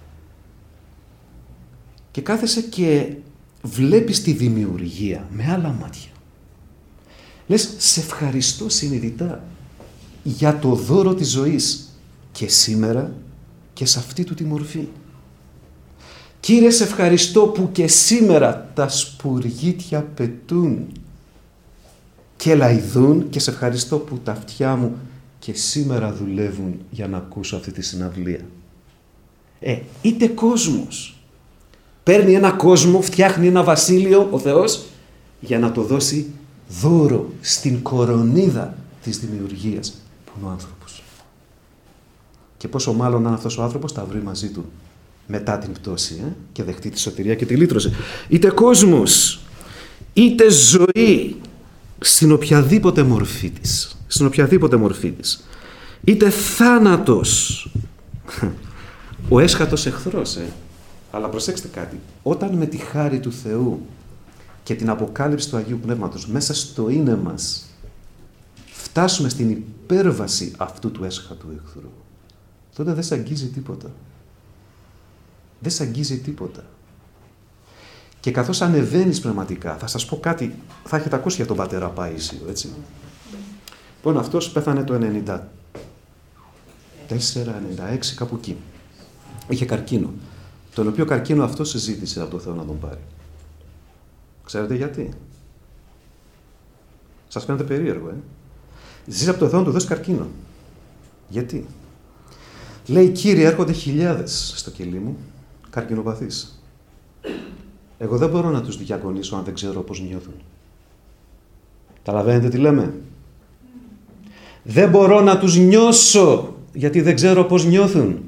A: Και κάθεσαι και βλέπεις τη δημιουργία με άλλα μάτια. Λες, σε ευχαριστώ συνειδητά για το δώρο της ζωής και σήμερα και σε αυτή του τη μορφή. Κύριε, σε ευχαριστώ που και σήμερα τα σπουργίτια πετούν και λαϊδούν και σε ευχαριστώ που τα αυτιά μου και σήμερα δουλεύουν για να ακούσω αυτή τη συναυλία. Είτε κόσμος. Παίρνει ένα κόσμο, φτιάχνει ένα βασίλειο ο Θεός για να το δώσει δώρο στην κορονίδα της δημιουργίας που είναι ο άνθρωπος. Και πόσο μάλλον αν αυτός ο άνθρωπος τα βρει μαζί του μετά την πτώση και δεχτεί τη σωτηρία και τη λύτρωση. Είτε κόσμος, είτε ζωή στην οποιαδήποτε μορφή της. Είτε θάνατος. Ο έσχατος εχθρός. Αλλά προσέξτε κάτι. Όταν με τη χάρη του Θεού και την αποκάλυψη του Αγίου Πνεύματος μέσα στο είναι μας φτάσουμε στην υπέρβαση αυτού του έσχατου εχθρού, τότε δεν σ' αγγίζει τίποτα. Και καθώς ανεβαίνεις πνευματικά, θα σας πω κάτι, θα έχετε ακούσει για τον πατέρα Παΐσιο, έτσι. Λοιπόν, αυτός πέθανε το 94-96, κάπου εκεί. Είχε καρκίνο. Τον οποίο καρκίνο αυτό συζήτησε από το Θεό να τον πάρει. Ξέρετε γιατί? Σας φαίνεται περίεργο, Ζήσει από το Θεό να του δώσει καρκίνο. Γιατί? Λέει, Κύριε, έρχονται χιλιάδες στο κελί μου, καρκινοπαθείς. Εγώ δεν μπορώ να τους διακονήσω αν δεν ξέρω πώς νιώθουν. Καταλαβαίνετε τι λέμε? Δεν μπορώ να τους νιώσω, γιατί δεν ξέρω πώς νιώθουν.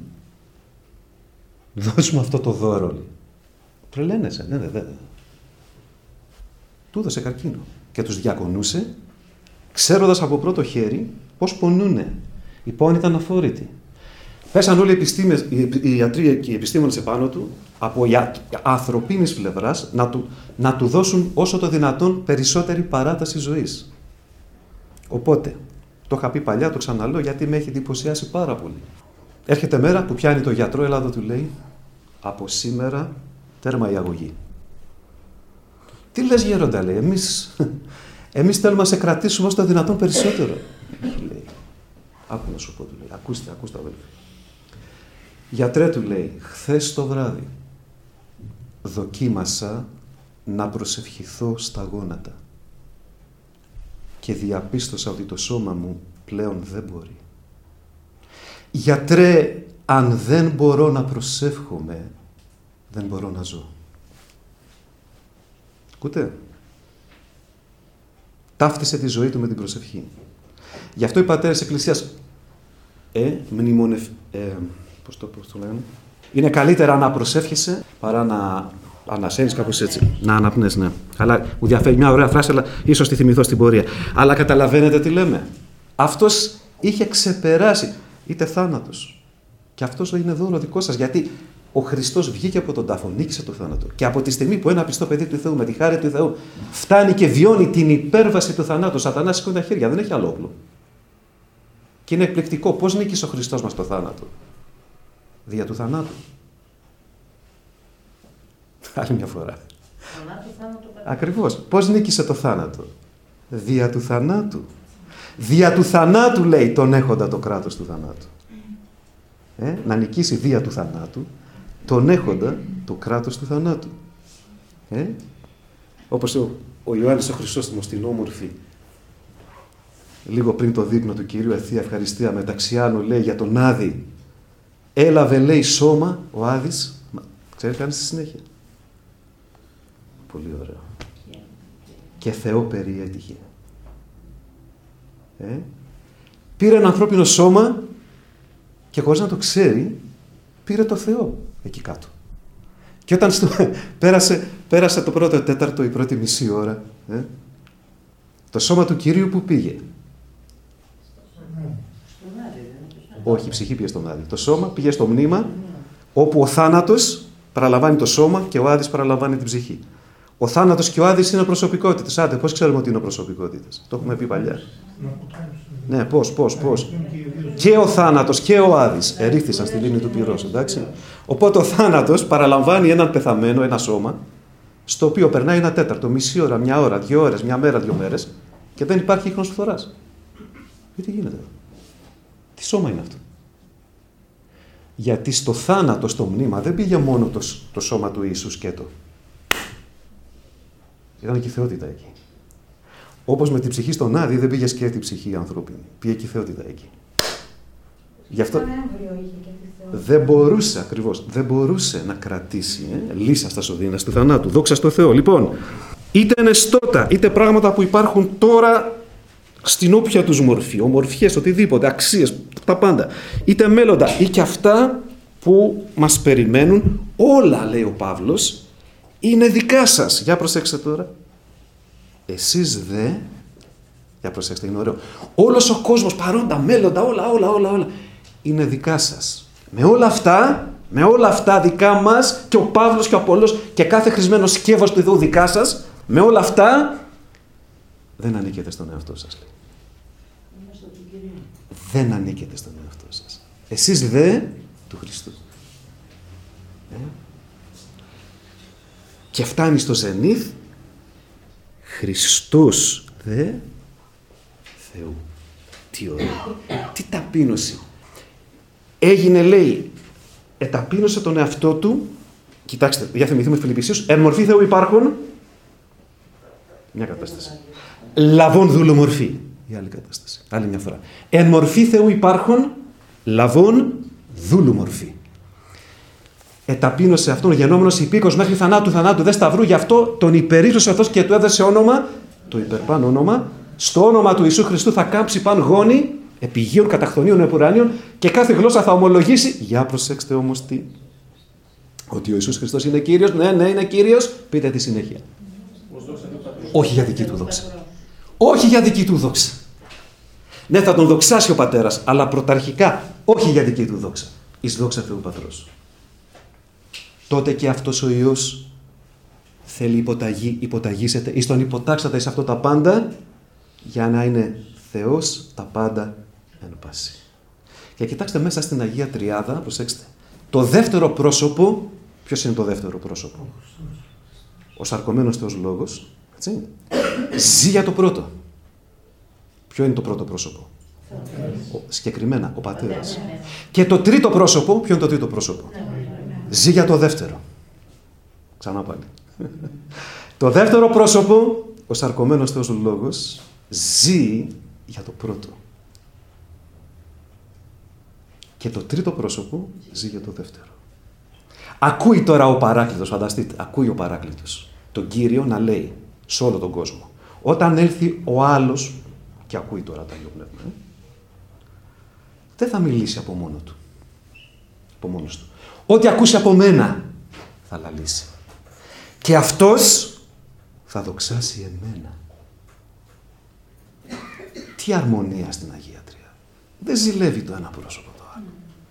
A: Δώσ' μου αυτό το δώρο. Τρελαίνεσαι, ναι. του έδωσε καρκίνο και τους διακονούσε, ξέροντας από πρώτο χέρι πώς πονούνε. Η πόνη ήταν αφόρητη. Πέσαν όλοι οι ιατροί και οι επιστήμονες επάνω του, από ανθρωπίνης πλευράς, να του δώσουν όσο το δυνατόν περισσότερη παράταση ζωής. Οπότε, το είχα πει παλιά, το ξαναλέω, γιατί με έχει εντυπωσιάσει πάρα πολύ. Έρχεται μέρα που πιάνει το γιατρό, έλα εδώ, του λέει, από σήμερα τέρμα η αγωγή. Τι λες, γέροντα, λέει, εμείς θέλουμε να σε κρατήσουμε όσο το δυνατόν περισσότερο. Λέει, άκου να σου πω, του λέει, ακούστε αδέλφοι. Γιατρέ, του λέει, χθες το βράδυ δοκίμασα να προσευχηθώ στα γόνατα και διαπίστωσα ότι το σώμα μου πλέον δεν μπορεί. Γιατρέ, αν δεν μπορώ να προσεύχομαι, δεν μπορώ να ζω. Ακούτε? Ταύτισε τη ζωή του με την προσευχή. Γι' αυτό οι πατέρες Εκκλησίας πώς το λένε, είναι καλύτερα να προσεύχεσαι παρά να ανασένεις, κάπως έτσι. Να αναπνές, ναι. Αλλά μου διαφέρει μια ωραία φράση, αλλά ίσως τη θυμηθώ στην πορεία. Αλλά καταλαβαίνετε τι λέμε. Αυτός είχε ξεπεράσει είτε θάνατος. Και αυτός είναι δώρο δικό σας. Γιατί ο Χριστός βγήκε από τον τάφο, νίκησε το θάνατο. Και από τη στιγμή που ένα πιστό παιδί του Θεού, με τη χάρη του Θεού, φτάνει και βιώνει την υπέρβαση του θανάτου, ο Σατανάς σηκώνει τα χέρια, δεν έχει άλλο όπλο. Και είναι εκπληκτικό πώς νίκησε ο Χριστός μας το θάνατο. Δια του θανάτου. Άλλη μια φορά. Ακριβώς. Πώς νίκησε το θάνατο? Δια του θανάτου. Δια του θανάτου, λέει, τον έχοντα το κράτος του θανάτου. Να νικήσει δια του θανάτου τον έχοντα το κράτος του θανάτου. Όπως ο Ιωάννης ο Χρυσόστομος στην όμορφη, λίγο πριν το δείπνο του Κυρίου Ευθεία Ευχαριστία μεταξιάνου, λέει για τον Άδη, έλαβε, λέει, σώμα ο Άδης, ξέρει κανείς στη συνέχεια? Πολύ ωραίο. Και Θεό περιέτυχε. Πήρε ένα ανθρώπινο σώμα και χωρίς να το ξέρει, πήρε το Θεό εκεί κάτω. Και όταν πέρασε το πρώτο τέταρτο, η πρώτη μισή ώρα, το σώμα του Κυρίου που πήγε? Όχι, η ψυχή πήγε στον Άδη. Το σώμα πήγε στο μνήμα, όπου ο θάνατος παραλαμβάνει το σώμα και ο Άδης παραλαμβάνει την ψυχή. Ο θάνατος και ο Άδης είναι προσωπικότητες. Άντε, πώς ξέρουμε ότι είναι προσωπικότητες? Το έχουμε πει παλιά. Ναι, πώς. Και ο θάνατος και ο Άδης ερήφθησαν στη λίμνη του πυρός, εντάξει. Οπότε ο θάνατος παραλαμβάνει έναν πεθαμένο, ένα σώμα, στο οποίο περνάει ένα τέταρτο, μισή ώρα, μια ώρα, 2 ώρες, μια μέρα, 2 μέρες και δεν υπάρχει ίχνος φθοράς. Τι γίνεται εδώ? Τι σώμα είναι αυτό? Γιατί στο θάνατο, στο μνήμα, δεν πήγε μόνο το σώμα του Ιησού σκέτο. Ήταν και η θεότητα εκεί. Όπως με την ψυχή στον Άδη δεν πήγε σκέτη η ψυχή ανθρώπινη. Πήγε και η θεότητα εκεί. Γι' αυτό δεν μπορούσε, ακριβώς, δεν μπορούσε να κρατήσει λύσα στα σωδίνας του θανάτου. Δόξα στο Θεό. Λοιπόν, είτε ενεστώτα, είτε πράγματα που υπάρχουν τώρα στην όποια τους μορφή, ομορφιές, οτιδήποτε, αξίες, τα πάντα, είτε μέλλοντα ή και αυτά που μας περιμένουν, όλα, λέει ο Παύλος, είναι δικά σας. Για προσέξτε τώρα. Εσείς δε, για προσέξτε, είναι ωραίο, όλος ο κόσμος, παρόντα, μέλλοντα, όλα, είναι δικά σας. Με όλα αυτά δικά μας, και ο Παύλος και ο Απόλλωνας και κάθε χρησμένο σκεύος του Θεού δικά σας, με όλα αυτά δεν ανήκετε στον εαυτό σας, λέει. Δεν ανήκετε στον εαυτό σας. Εσείς δε του Χριστού. Και φτάνει στο ζενήθ, Χριστός δε Θεού. Τι ωραίο. Τι ταπείνωση. Έγινε, λέει, εταπείνωσε τον εαυτό του. Κοιτάξτε, για θυμηθούμε Φιλιππισίους. Εν μορφή Θεού υπάρχουν. Μια κατάσταση. Λαβών δουλομορφή. Η άλλη κατάσταση. Άλλη μια φορά. Εν μορφή Θεού υπάρχουν. Λαβών δούλου-μορφή. Εταπείνωσε αυτόν, γενόμενος υπήκος μέχρι θανάτου δε σταυρού, γι' αυτό τον υπερίσωσε αυτός και του έδωσε όνομα, το υπερπάνω όνομα. Στο όνομα του Ιησού Χριστού θα κάμψει παν γόνοι, επιγείων, καταχθονίων, επουράνιων, και κάθε γλώσσα θα ομολογήσει. Για προσέξτε όμως τι. Ότι ο Ιησούς Χριστός είναι Κύριος. Ναι, είναι Κύριος. Πείτε τη συνέχεια. Όχι για δική του δόξα. Όχι για δική του δόξα. Ναι, θα τον δοξάσει ο πατέρας, αλλά πρωταρχικά όχι για δική του δόξα. Εις δόξα Θεού Πατρός. Τότε και αυτός ο Υιός θέλει υποταγή, υποταγήσετε, εις τον υποτάξατε εις αυτό τα πάντα, για να είναι Θεός τα πάντα εν πάση. Και κοιτάξτε μέσα στην Αγία Τριάδα, προσέξτε, το δεύτερο πρόσωπο, ποιος είναι το δεύτερο πρόσωπο? Ο σαρκωμένος Θεός Λόγος, έτσι, ζει για το πρώτο. Ποιο είναι το πρώτο πρόσωπο? Συγκεκριμένα, ο Πατέρας. Και το τρίτο πρόσωπο, ποιο είναι το τρίτο πρόσωπο? Ζει για το δεύτερο. Ξανά πάλι. Το δεύτερο πρόσωπο, ο σαρκωμένος Θεός Λόγος, ζει για το πρώτο. Και το τρίτο πρόσωπο ζει για το δεύτερο. Ακούει τώρα ο Παράκλητος, φανταστείτε, ακούει ο Παράκλητος τον Κύριο να λέει σε όλο τον κόσμο. Όταν έλθει ο άλλος, και ακούει τώρα το Άγιο Πνεύμα, δεν θα μιλήσει από μόνο του. Από μόνος του. Ό,τι ακούσει από μένα θα λαλήσει. Και αυτός θα δοξάσει εμένα. Τι αρμονία στην Αγία Τρία. Δεν ζηλεύει το ένα πρόσωπο το άλλο.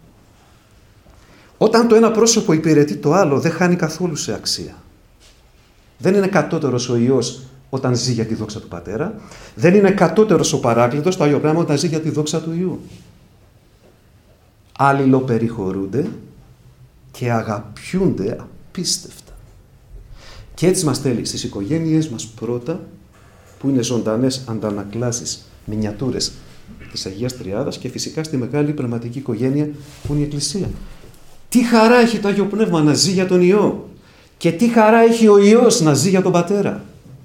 A: Όταν το ένα πρόσωπο υπηρετεί το άλλο, δεν χάνει καθόλου σε αξία. Δεν είναι κατώτερος ο Υιός όταν ζει για τη δόξα του Πατέρα. Δεν είναι κατώτερος ο Παράκλητος, το Άγιο Πνεύμα, όταν ζει για τη δόξα του Υιού. Αλληλοπεριχωρούνται και αγαπιούνται απίστευτα. Και έτσι μας θέλει στις οικογένειες μας πρώτα, που είναι ζωντανές αντανακλάσεις, μινιατούρες της Αγίας Τριάδας, και φυσικά στη μεγάλη πνευματική οικογένεια που είναι η Εκκλησία. Τι χαρά έχει το Άγιο Πνεύμα να ζει για τον Υιό, και τι χαρά έχει ο Υιός να ζει για τον Πατέρα.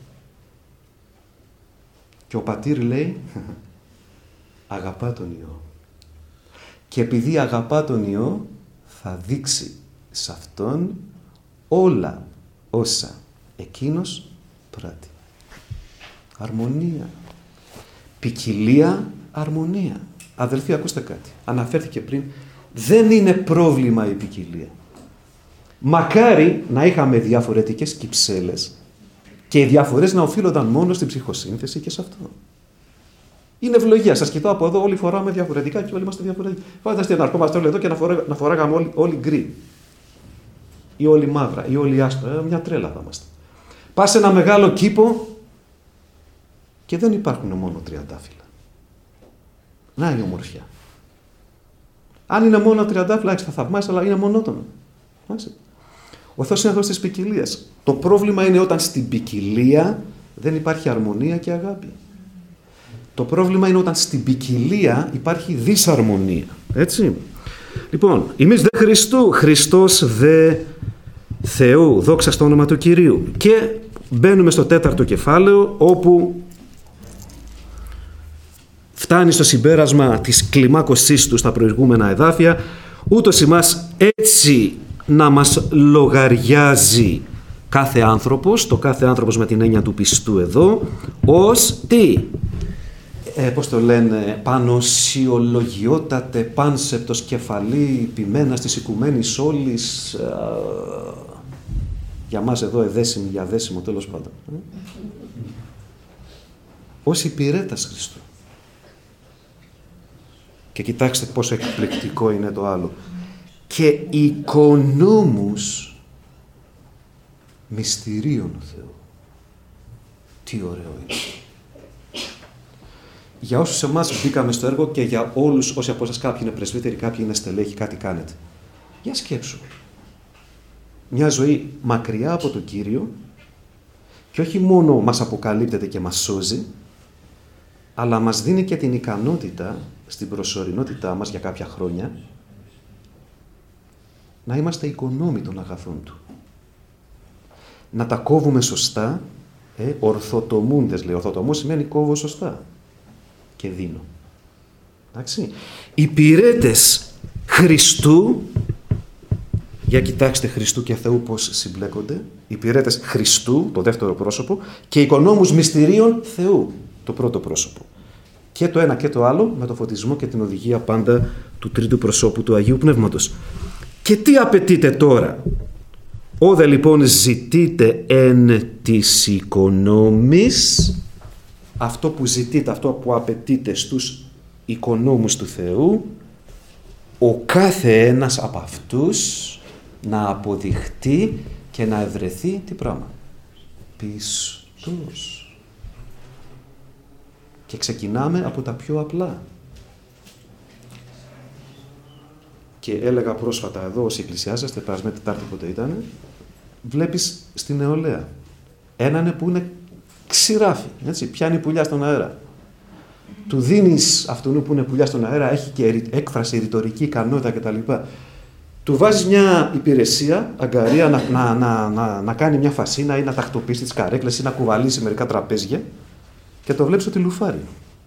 A: Και ο Πατήρ λέει αγαπά τον Υιό. Και επειδή αγαπά τον Υιό, θα δείξει σε Αυτόν όλα όσα εκείνος πράττει. Αρμονία. Ποικιλία, αρμονία. Αδελφοί, ακούστε κάτι. Αναφέρθηκε πριν, δεν είναι πρόβλημα η ποικιλία. Μακάρι να είχαμε διαφορετικές κυψέλες και οι διαφορές να οφείλονταν μόνο στην ψυχοσύνθεση και σε αυτό. Είναι ευλογία. Σας κοιτάω από εδώ, όλοι φοράμε διαφορετικά και όλοι είμαστε διαφορετικοί. Φανταστείτε να ερχόμαστε όλοι εδώ και να φοράγαμε όλοι γκρι. Ή όλοι μαύρα, ή όλοι άσπρα. Μια τρέλα θα είμαστε. Πας σε ένα μεγάλο κήπο και δεν υπάρχουν μόνο τριαντάφυλλα. Να η ομορφιά. Αν είναι μόνο τριαντάφυλλα, θα θαυμάσεις, αλλά είναι μονότονο. Ο Θεός είναι Θεός της ποικιλίας. Το πρόβλημα είναι όταν στην ποικιλία δεν υπάρχει αρμονία και αγάπη. Το πρόβλημα είναι όταν στην ποικιλία υπάρχει δυσαρμονία. Έτσι. Λοιπόν, εμείς δε Χριστού, Χριστός δε Θεού, δόξα στο όνομα του Κυρίου. Και μπαίνουμε στο 4ο κεφάλαιο, όπου φτάνει στο συμπέρασμα της κλιμάκωσής του στα προηγούμενα εδάφια, ούτως ημάς έτσι να μας λογαριάζει κάθε άνθρωπος, το κάθε άνθρωπος με την έννοια του πιστού εδώ, ως τι? Πώς το λένε, πανοσιολογιότατε, πάνσεπτος κεφαλή, ποιμένα της οικουμένης όλης, για μας εδώ εδέσιμη, για δέσιμο, τέλος πάντων. Ως υπηρέτας Χριστού. Και κοιτάξτε πόσο εκπληκτικό είναι το άλλο. Και οικονόμους μυστηρίων Θεού. Τι ωραίο είναι. Για όσους εμάς μπήκαμε στο έργο και για όλους όσοι από εσάς, κάποιοι είναι πρεσβύτεροι, κάποιοι είναι στελέχοι, κάτι κάνετε. Για σκέψου. Μια ζωή μακριά από τον Κύριο, και όχι μόνο μας αποκαλύπτεται και μας σώζει, αλλά μας δίνει και την ικανότητα στην προσωρινότητά μας για κάποια χρόνια να είμαστε οικονόμοι των αγαθών Του. Να τα κόβουμε σωστά, ορθοτομούντες λέει. Ορθοτομώ σημαίνει κόβω σωστά και δίνω. Εντάξει. Υπηρέτες Χριστού, για κοιτάξτε Χριστού και Θεού πώς συμπλέκονται. Υπηρέτες Χριστού, το δεύτερο πρόσωπο, και οικονόμους μυστηρίων Θεού, το πρώτο πρόσωπο. Και το ένα και το άλλο με το φωτισμό και την οδηγία πάντα του τρίτου προσώπου του Αγίου Πνεύματος. Και τι απαιτείται τώρα? Όδε λοιπόν ζητείτε εν της οικονόμης, αυτό που ζητείτε, αυτό που απαιτείτε στους οικονόμους του Θεού, ο κάθε ένας από αυτούς να αποδειχτεί και να ευρεθεί τι πράγμα? Πιστός. Και ξεκινάμε από τα πιο απλά. Και έλεγα πρόσφατα εδώ, όσοι εκκλησιάζεστε, περασμένη Τετάρτη πότε ήταν, βλέπεις στην νεολαία έναν που είναι ξηράφι, έτσι, πιάνει πουλιά στον αέρα. Του δίνεις αυτόν που είναι πουλιά στον αέρα, έχει και έκφραση, ρητορική ικανότητα κτλ. Του βάζεις μια υπηρεσία, αγκαρία, να κάνει μια φασίνα ή να τακτοποιήσει τις καρέκλες ή να κουβαλήσει μερικά τραπέζια και το βλέπεις ότι λουφάρει.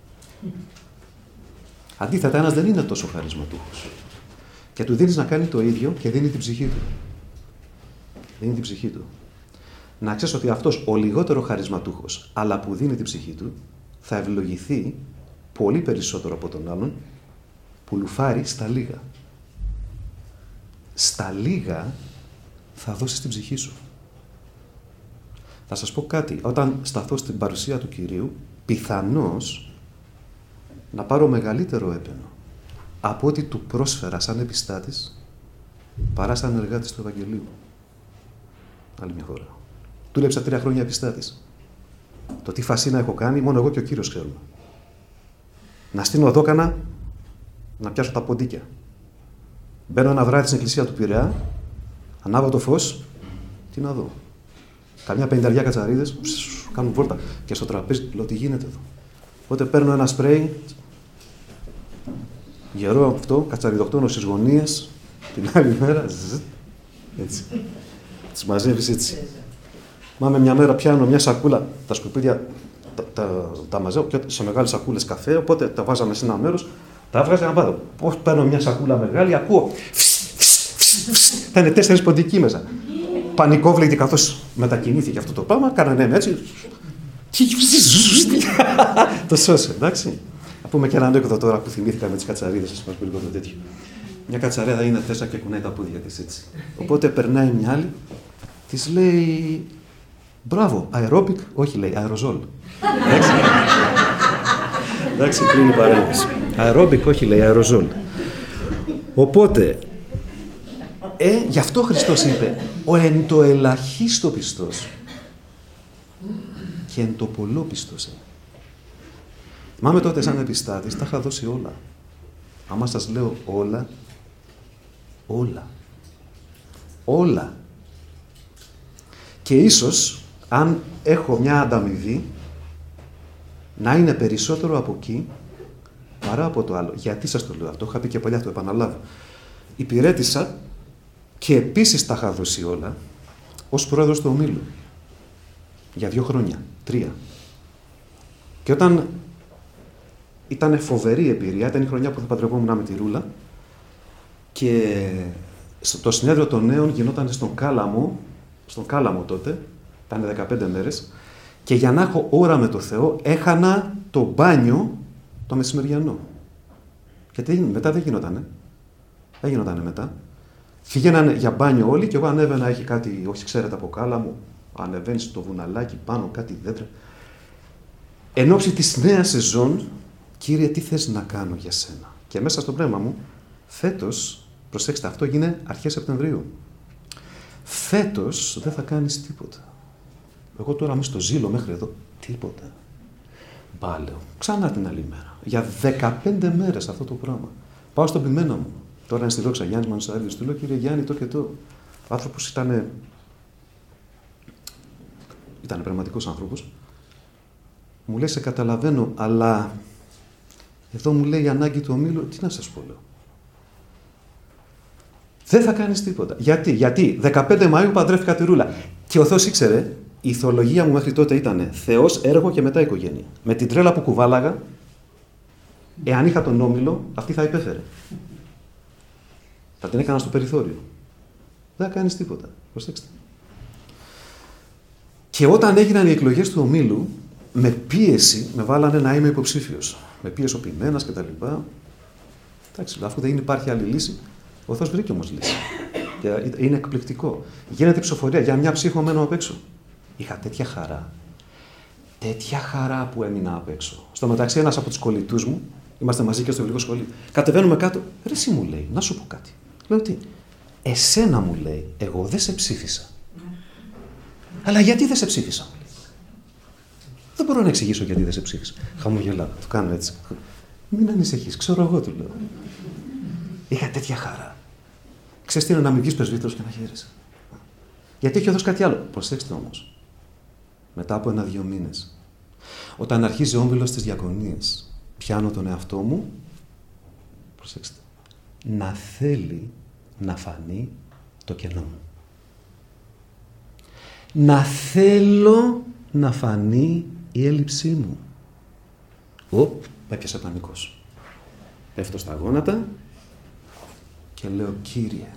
A: Αντίθετα, ένας δεν είναι τόσο χαρισματούχος. Και του δίνεις να κάνει το ίδιο και δίνει την ψυχή του. Δίνει την ψυχή του. Να ξέρεις ότι αυτός ο λιγότερο χαρισματούχος, αλλά που δίνει την ψυχή του, θα ευλογηθεί πολύ περισσότερο από τον άλλον που λουφάρει στα λίγα. Στα λίγα θα δώσεις την ψυχή σου. Θα σας πω κάτι. Όταν σταθώ στην παρουσία του Κυρίου, πιθανώς να πάρω μεγαλύτερο έπαινο από ό,τι του πρόσφερα σαν επιστάτης παρά σαν εργάτης του Ευαγγελίου. Άλλη μια φορά. Δούλεψα 3 χρόνια επιστάτης. Το τι φασίνα έχω κάνει, μόνο εγώ και ο Κύριος ξέρουμε. Να στείνω δόκανα, να πιάσω τα ποντίκια. Μπαίνω ένα βράδυ στην εκκλησία του Πειραιά, ανάβω το φως, τι να δω. Καμιά 50 κατσαρίδες, κάνουν βόλτα. Και στο τραπέζι, λέω τι γίνεται εδώ. Οπότε παίρνω ένα σπρέι, γερό αυτό, κατσαριδοκτόνο στις γωνίες, την άλλη μέρα, έτσι. Τις μαζεύεις έτσι. Μάμε μια μέρα πιάνω μια σακούλα, τα σκουπίδια τα μαζεύω και σε μεγάλες σακούλες καφέ, οπότε τα βάζαμε σε ένα μέρος, τα έβγαζα να πάω. Πώς παίρνω μια σακούλα μεγάλη, ακούω. Θα είναι 4 ποντικοί μέσα. Πανικόβλητη καθώς μετακινήθηκε αυτό το πράγμα, κάνανε έτσι. Το σώσε, εντάξει. Να πούμε και ένα ανέκδοτο τώρα που θυμήθηκα με τις κατσαρίδες, ας πούμε λίγο το τέτοιο. Μια κατσαρέδα είναι 4 και κουνάει τα πόδια της έτσι. Οπότε περνάει μια άλλη, της λέει. Μπράβο, αερόμπικ, όχι λέει, αεροζόλ. Εντάξει, κλείνει η παρένθεση. Αερόμπικ, όχι λέει, αεροζόλ. Οπότε, γι' αυτό ο Χριστός είπε, ο εν το ελαχίστο πιστός και εν το πολλό πιστός. Μάμε τότε σαν επιστάτης, τα είχα δώσει όλα. Άμα σας λέω όλα, όλα. Όλα. Και ίσως, αν έχω μια ανταμοιβή, να είναι περισσότερο από εκεί παρά από το άλλο. Γιατί σας το λέω αυτό, είχα πει και παλιά, το επαναλάβω. Υπηρέτησα και επίσης τα είχα δώσει όλα ως πρόεδρος του ομίλου. Για 2 χρόνια, 3. Και όταν ήταν φοβερή εμπειρία, ήταν η χρονιά που θα παντρευόμουν με τη Ρούλα και το συνέδριο των νέων γινόταν στον Κάλαμο τότε, ήταν 15 μέρες, και για να έχω ώρα με το Θεό έχανα το μπάνιο το μεσημεριανό. Γιατί μετά δεν γινότανε. Δεν γινότανε μετά. Φύγαιναν για μπάνιο όλοι και εγώ ανέβαινα, έχει κάτι, όχι ξέρετε από Κάλαμο, ανεβαίνεις στο βουναλάκι πάνω, κάτι δέντρα. Εν ώψη της νέας σεζόν, Κύριε, τι θες να κάνω για σένα? Και μέσα στο πνεύμα μου, φέτος, προσέξτε, αυτό γίνεται αρχές Σεπτεμβρίου. Φέτος δεν θα κάνεις τίποτα. Εγώ τώρα είμαι στο ζήλο μέχρι εδώ. Τίποτα. Μπάλεω. Ξανά την άλλη μέρα. Για 15 μέρες αυτό το πράγμα. Πάω στον πειμένα μου. Τώρα είναι στη Δόξα Γιάννης Μανουσαρίδης. Του λέω, κύριε Γιάννη, το και το. Ο άνθρωπος ήταν πραγματικός άνθρωπος. Μου λέει, σε καταλαβαίνω, αλλά εδώ μου λέει η ανάγκη του ομίλου. Τι να σας πω, λέω. Δεν θα κάνεις τίποτα. Γιατί 15 Μαΐου παντρεύτηκα τη Ρούλα. Και ο Θεός ήξερε, η ηθεολογία μου μέχρι τότε ήταν Θεός, έργο και μετά οικογένεια. Με την τρέλα που κουβάλαγα, εάν είχα τον όμιλο, αυτή θα υπέφερε. Θα την έκανα στο περιθώριο. Δεν θα κάνεις τίποτα. Προσέξτε. Και όταν έγιναν οι εκλογές του ομίλου, με πίεση με βάλανε να είμαι υποψήφιος. Με πίεση ο ποιμένας κτλ. Εντάξει, αφού δεν υπάρχει άλλη λύση, ο Θεός βρήκε όμως λύση. Είναι εκπληκτικό. Γίνεται ψηφοφορία για μια ψήφο μένω απ' έξω. Είχα τέτοια χαρά. Τέτοια χαρά που έμεινα απ' έξω. Στο μεταξύ, ένας από τους κολλητούς μου, είμαστε μαζί και στο βιβλικό σχολείο, κατεβαίνουμε κάτω. Ρε εσύ, μου λέει, να σου πω κάτι. Λέω τι. Εσένα, μου λέει, εγώ δεν σε ψήφισα. Αλλά γιατί δεν σε ψήφισα, μου λέει. Δεν μπορώ να εξηγήσω γιατί δεν σε ψήφισα. Χαμογελάω, του κάνω έτσι. Μην ανησυχείς, ξέρω εγώ, του λέω. Είχα τέτοια χαρά. Ξέρεις τι είναι να μην βγεις πρεσβύτερος και να χαίρεσαι. Γιατί έχει δώσει κάτι άλλο. Προσέξτε όμως. Μετά από 1-2 μήνες, όταν αρχίζει ο όμιλος της διακονίας, πιάνω τον εαυτό μου, προσέξτε, να θέλει να φανεί το κενό μου. Να θέλω να φανεί η έλλειψή μου. Με έπιασε πανικός. Πέφτω στα γόνατα και λέω, Κύριε,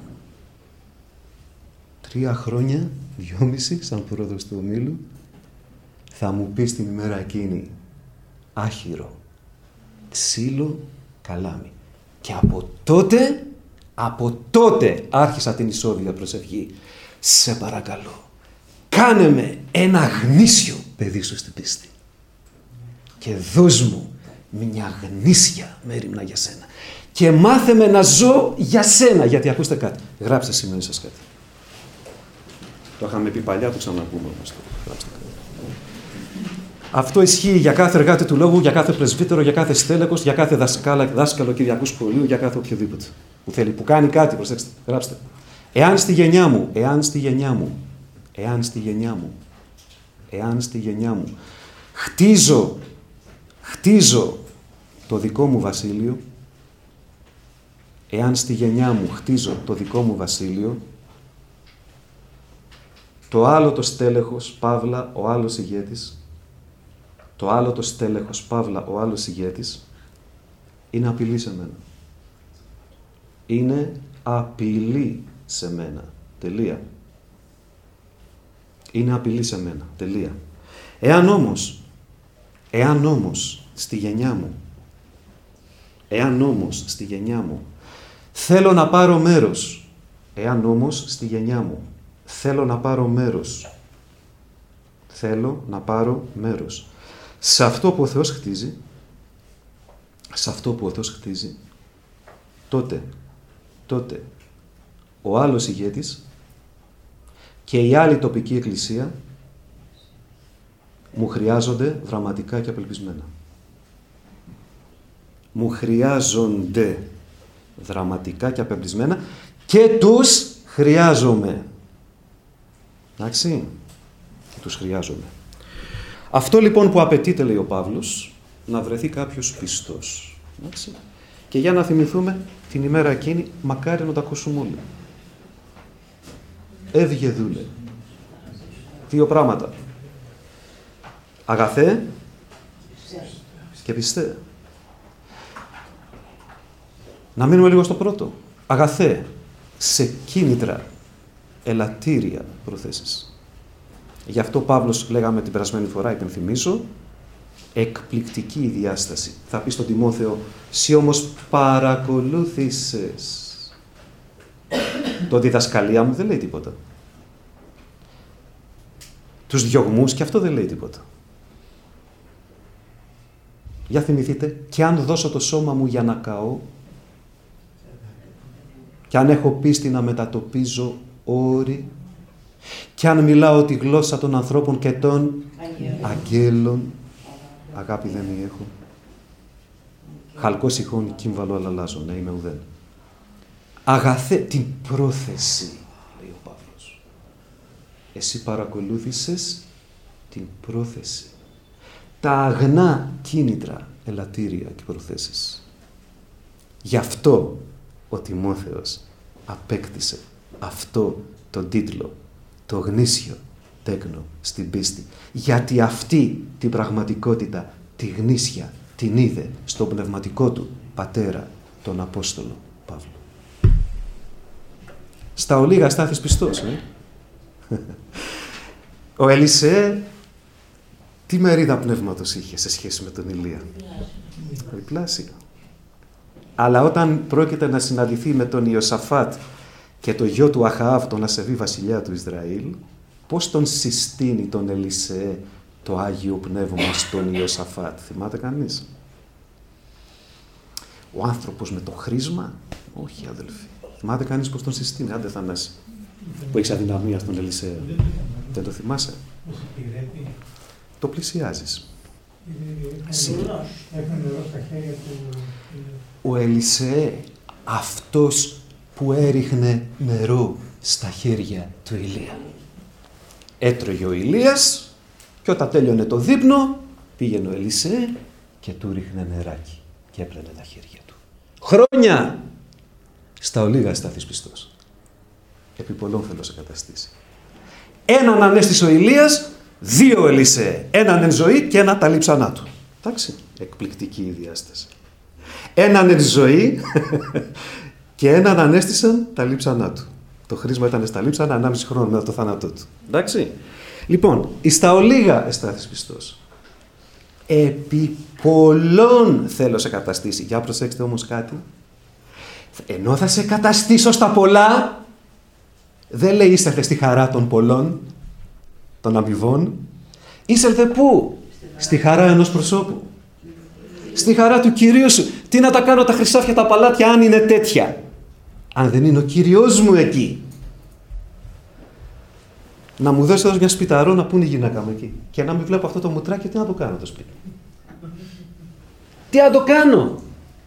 A: 3 χρόνια, 2,5 σαν πρόεδρος του ομίλου, θα μου πεις την ημέρα εκείνη άχυρο, ξύλο, καλάμι. Και από τότε άρχισα την ισόβια προσευχή. Σε παρακαλώ, κάνε με ένα γνήσιο παιδί σου στην πίστη. Και δώσ' μου μια γνήσια μέριμνα για σένα. Και μάθε με να ζω για σένα. Γιατί ακούστε κάτι. Γράψτε σημαίνει σας κάτι. Το είχαμε πει παλιά, το ξαναπούμε όμως. Γράψτε κάτι. Αυτό ισχύει για κάθε εργάτη του λόγου, για κάθε πρεσβύτερο, για κάθε στέλεχος, για κάθε δάσκαλο Κυριακού σχολείου, για κάθε οποιοδήποτε που κάνει κάτι. Προσέξτε, γράψτε. Εάν στη γενιά μου χτίζω το δικό μου βασίλειο, εάν στη γενιά μου χτίζω το δικό μου βασίλειο, το άλλο το στέλεχος, παύλα, ο άλλος ηγέτης, είναι απειλή σε μένα. Είναι απειλή σε μένα. Τελεία. Είναι απειλή σε μένα. Τελεία. Εάν όμως στη γενιά μου θέλω να πάρω μέρος σε αυτό που ο Θεός χτίζει, τότε ο άλλος ηγέτης και η άλλη τοπική εκκλησία μου χρειάζονται δραματικά και απελπισμένα. Και τους χρειάζομαι. Εντάξει, τους χρειάζομαι. Αυτό λοιπόν που απαιτείται, λέει ο Παύλος, να βρεθεί κάποιος πιστός. Εντάξει. Και για να θυμηθούμε την ημέρα εκείνη, μακάρι να το ακούσουμε όλοι. Έβγε δούλε. 2 πράγματα. Αγαθέ και πιστέ. Να μείνουμε λίγο στο πρώτο. Αγαθέ, σε κίνητρα, ελαττήρια προθέσεις. Γι' αυτό ο Παύλος, λέγαμε την περασμένη φορά, υπενθυμίζω, εκπληκτική η διάσταση. Θα πει στον Τιμόθεο, «Συ όμως παρακολούθησες». Το διδασκαλία μου δεν λέει τίποτα. Τους διωγμούς και αυτό δεν λέει τίποτα. Για θυμηθείτε, «Και αν δώσω το σώμα μου για να καώ, και αν έχω πίστη να μετατοπίζω όρη, και αν μιλάω τη γλώσσα των ανθρώπων και των αγγέλων, αγάπη δεν έχω. Χαλκό σηκώνει, κύμβαλο αλλάζω, ναι, είμαι ουδέν». Αγαθέ, την πρόθεση, λέει ο Παύλος. Εσύ παρακολούθησες την πρόθεση. Τα αγνά κίνητρα, ελαττήρια και προθέσεις. Γι' αυτό ο Τιμόθεος απέκτησε αυτό τον τίτλο, το γνήσιο τέκνο στην πίστη. Γιατί αυτή την πραγματικότητα, τη γνήσια, την είδε στον πνευματικό του πατέρα, τον Απόστολο Παύλο. Στα ολίγα στάθης πιστός, Ο Ελισέ, τι μερίδα πνεύματος είχε σε σχέση με τον Ηλία? Διπλάσια. Αλλά όταν πρόκειται να συναντηθεί με τον Ιωσαφάτ και το γιο του Αχαάβ, τον ασεβή βασιλιά του Ισραήλ, πώς τον συστήνει τον Ελισεέ το Άγιο Πνεύμα στον Ιωσαφάτ. Θυμάται κανείς? Ο άνθρωπος με το χρήσμα? Όχι, αδελφοί. Θυμάται κανείς πώς τον συστήνει? Άντε Θανάση, που έχεις αδυναμία στον Ελισεέ. Δεν το θυμάσαι? Το πλησιάζεις. Ο Ελισεέ, αυτός που έριχνε νερό στα χέρια του Ηλία. Έτρωγε ο Ηλίας και όταν τέλειωνε το δείπνο πήγαινε ο Ελισεέ και του ρίχνε νεράκι και έπλαινε τα χέρια του. Χρόνια στα ολίγα στάθης πιστός. Επί πολλών θέλω σε καταστήσει. Έναν ανέστησε ο Ηλίας, 2 ο Ελισεέ. Έναν εν ζωή και ένα τα λείψανά του. Εντάξει, εκπληκτική η διάσταση. Έναν εν ζωή και έναν ανέστησαν τα λείψανά του. Το χρήσμα ήταν στα λείψανα 1,5 χρόνο μετά το θάνατό του. Εντάξει. Λοιπόν, εις τα ολίγα εστάθης πιστός. Επί πολλών θέλω σε καταστήσει. Για προσέξτε όμως κάτι. Ενώ θα σε καταστήσω στα πολλά, δεν λέει ήσελθε στη χαρά των πολλών, των αμοιβών. Ήσελθε πού? Στη χαρά ενός προσώπου. Στη χαρά του Κυρίου σου. Τι να τα κάνω τα χρυσάφια τα παλάτια αν είναι τέτοια? Αν δεν είναι ο Κύριος μου εκεί. Να μου δώσει εδώ μια σπιταρό να πούνε η γυναίκα μου εκεί. Και να μην βλέπω αυτό το μουτράκι, τι να το κάνω το σπίτι. Τι να το κάνω.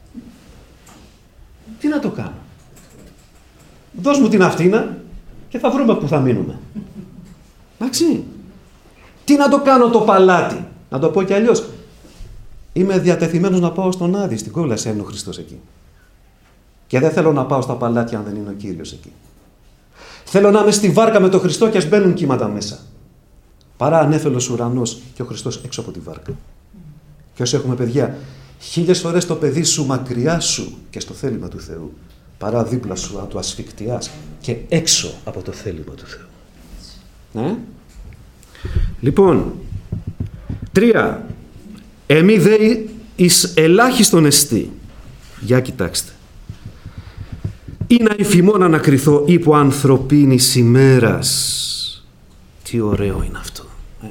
A: Τι να το κάνω. Δώσ' μου την αυτίνα και θα βρούμε που θα μείνουμε. Εντάξει. Τι να το κάνω το παλάτι. Να το πω κι αλλιώς. Είμαι διατεθειμένος να πάω στον Άδη, στην κόλαση, αν είναι ο Χριστός εκεί. Και δεν θέλω να πάω στα παλάτια αν δεν είναι ο Κύριος εκεί. Θέλω να είμαι στη βάρκα με τον Χριστό και ας μπαίνουν κύματα μέσα. Παρά ανέφελος ουρανός και ο Χριστός έξω από τη βάρκα. Και όσοι έχουμε παιδιά, 1000 φορές το παιδί σου μακριά σου και στο θέλημα του Θεού, παρά δίπλα σου να του ασφικτιάς και έξω από το θέλημα του Θεού. Ναι. Λοιπόν, 3. Εμεί δε εις ελάχιστον εστί. Για κοιτάξτε. Ή να υφημώ να κρυθώ υπό ανθρωπίνης ημέρας. Τι ωραίο είναι αυτό.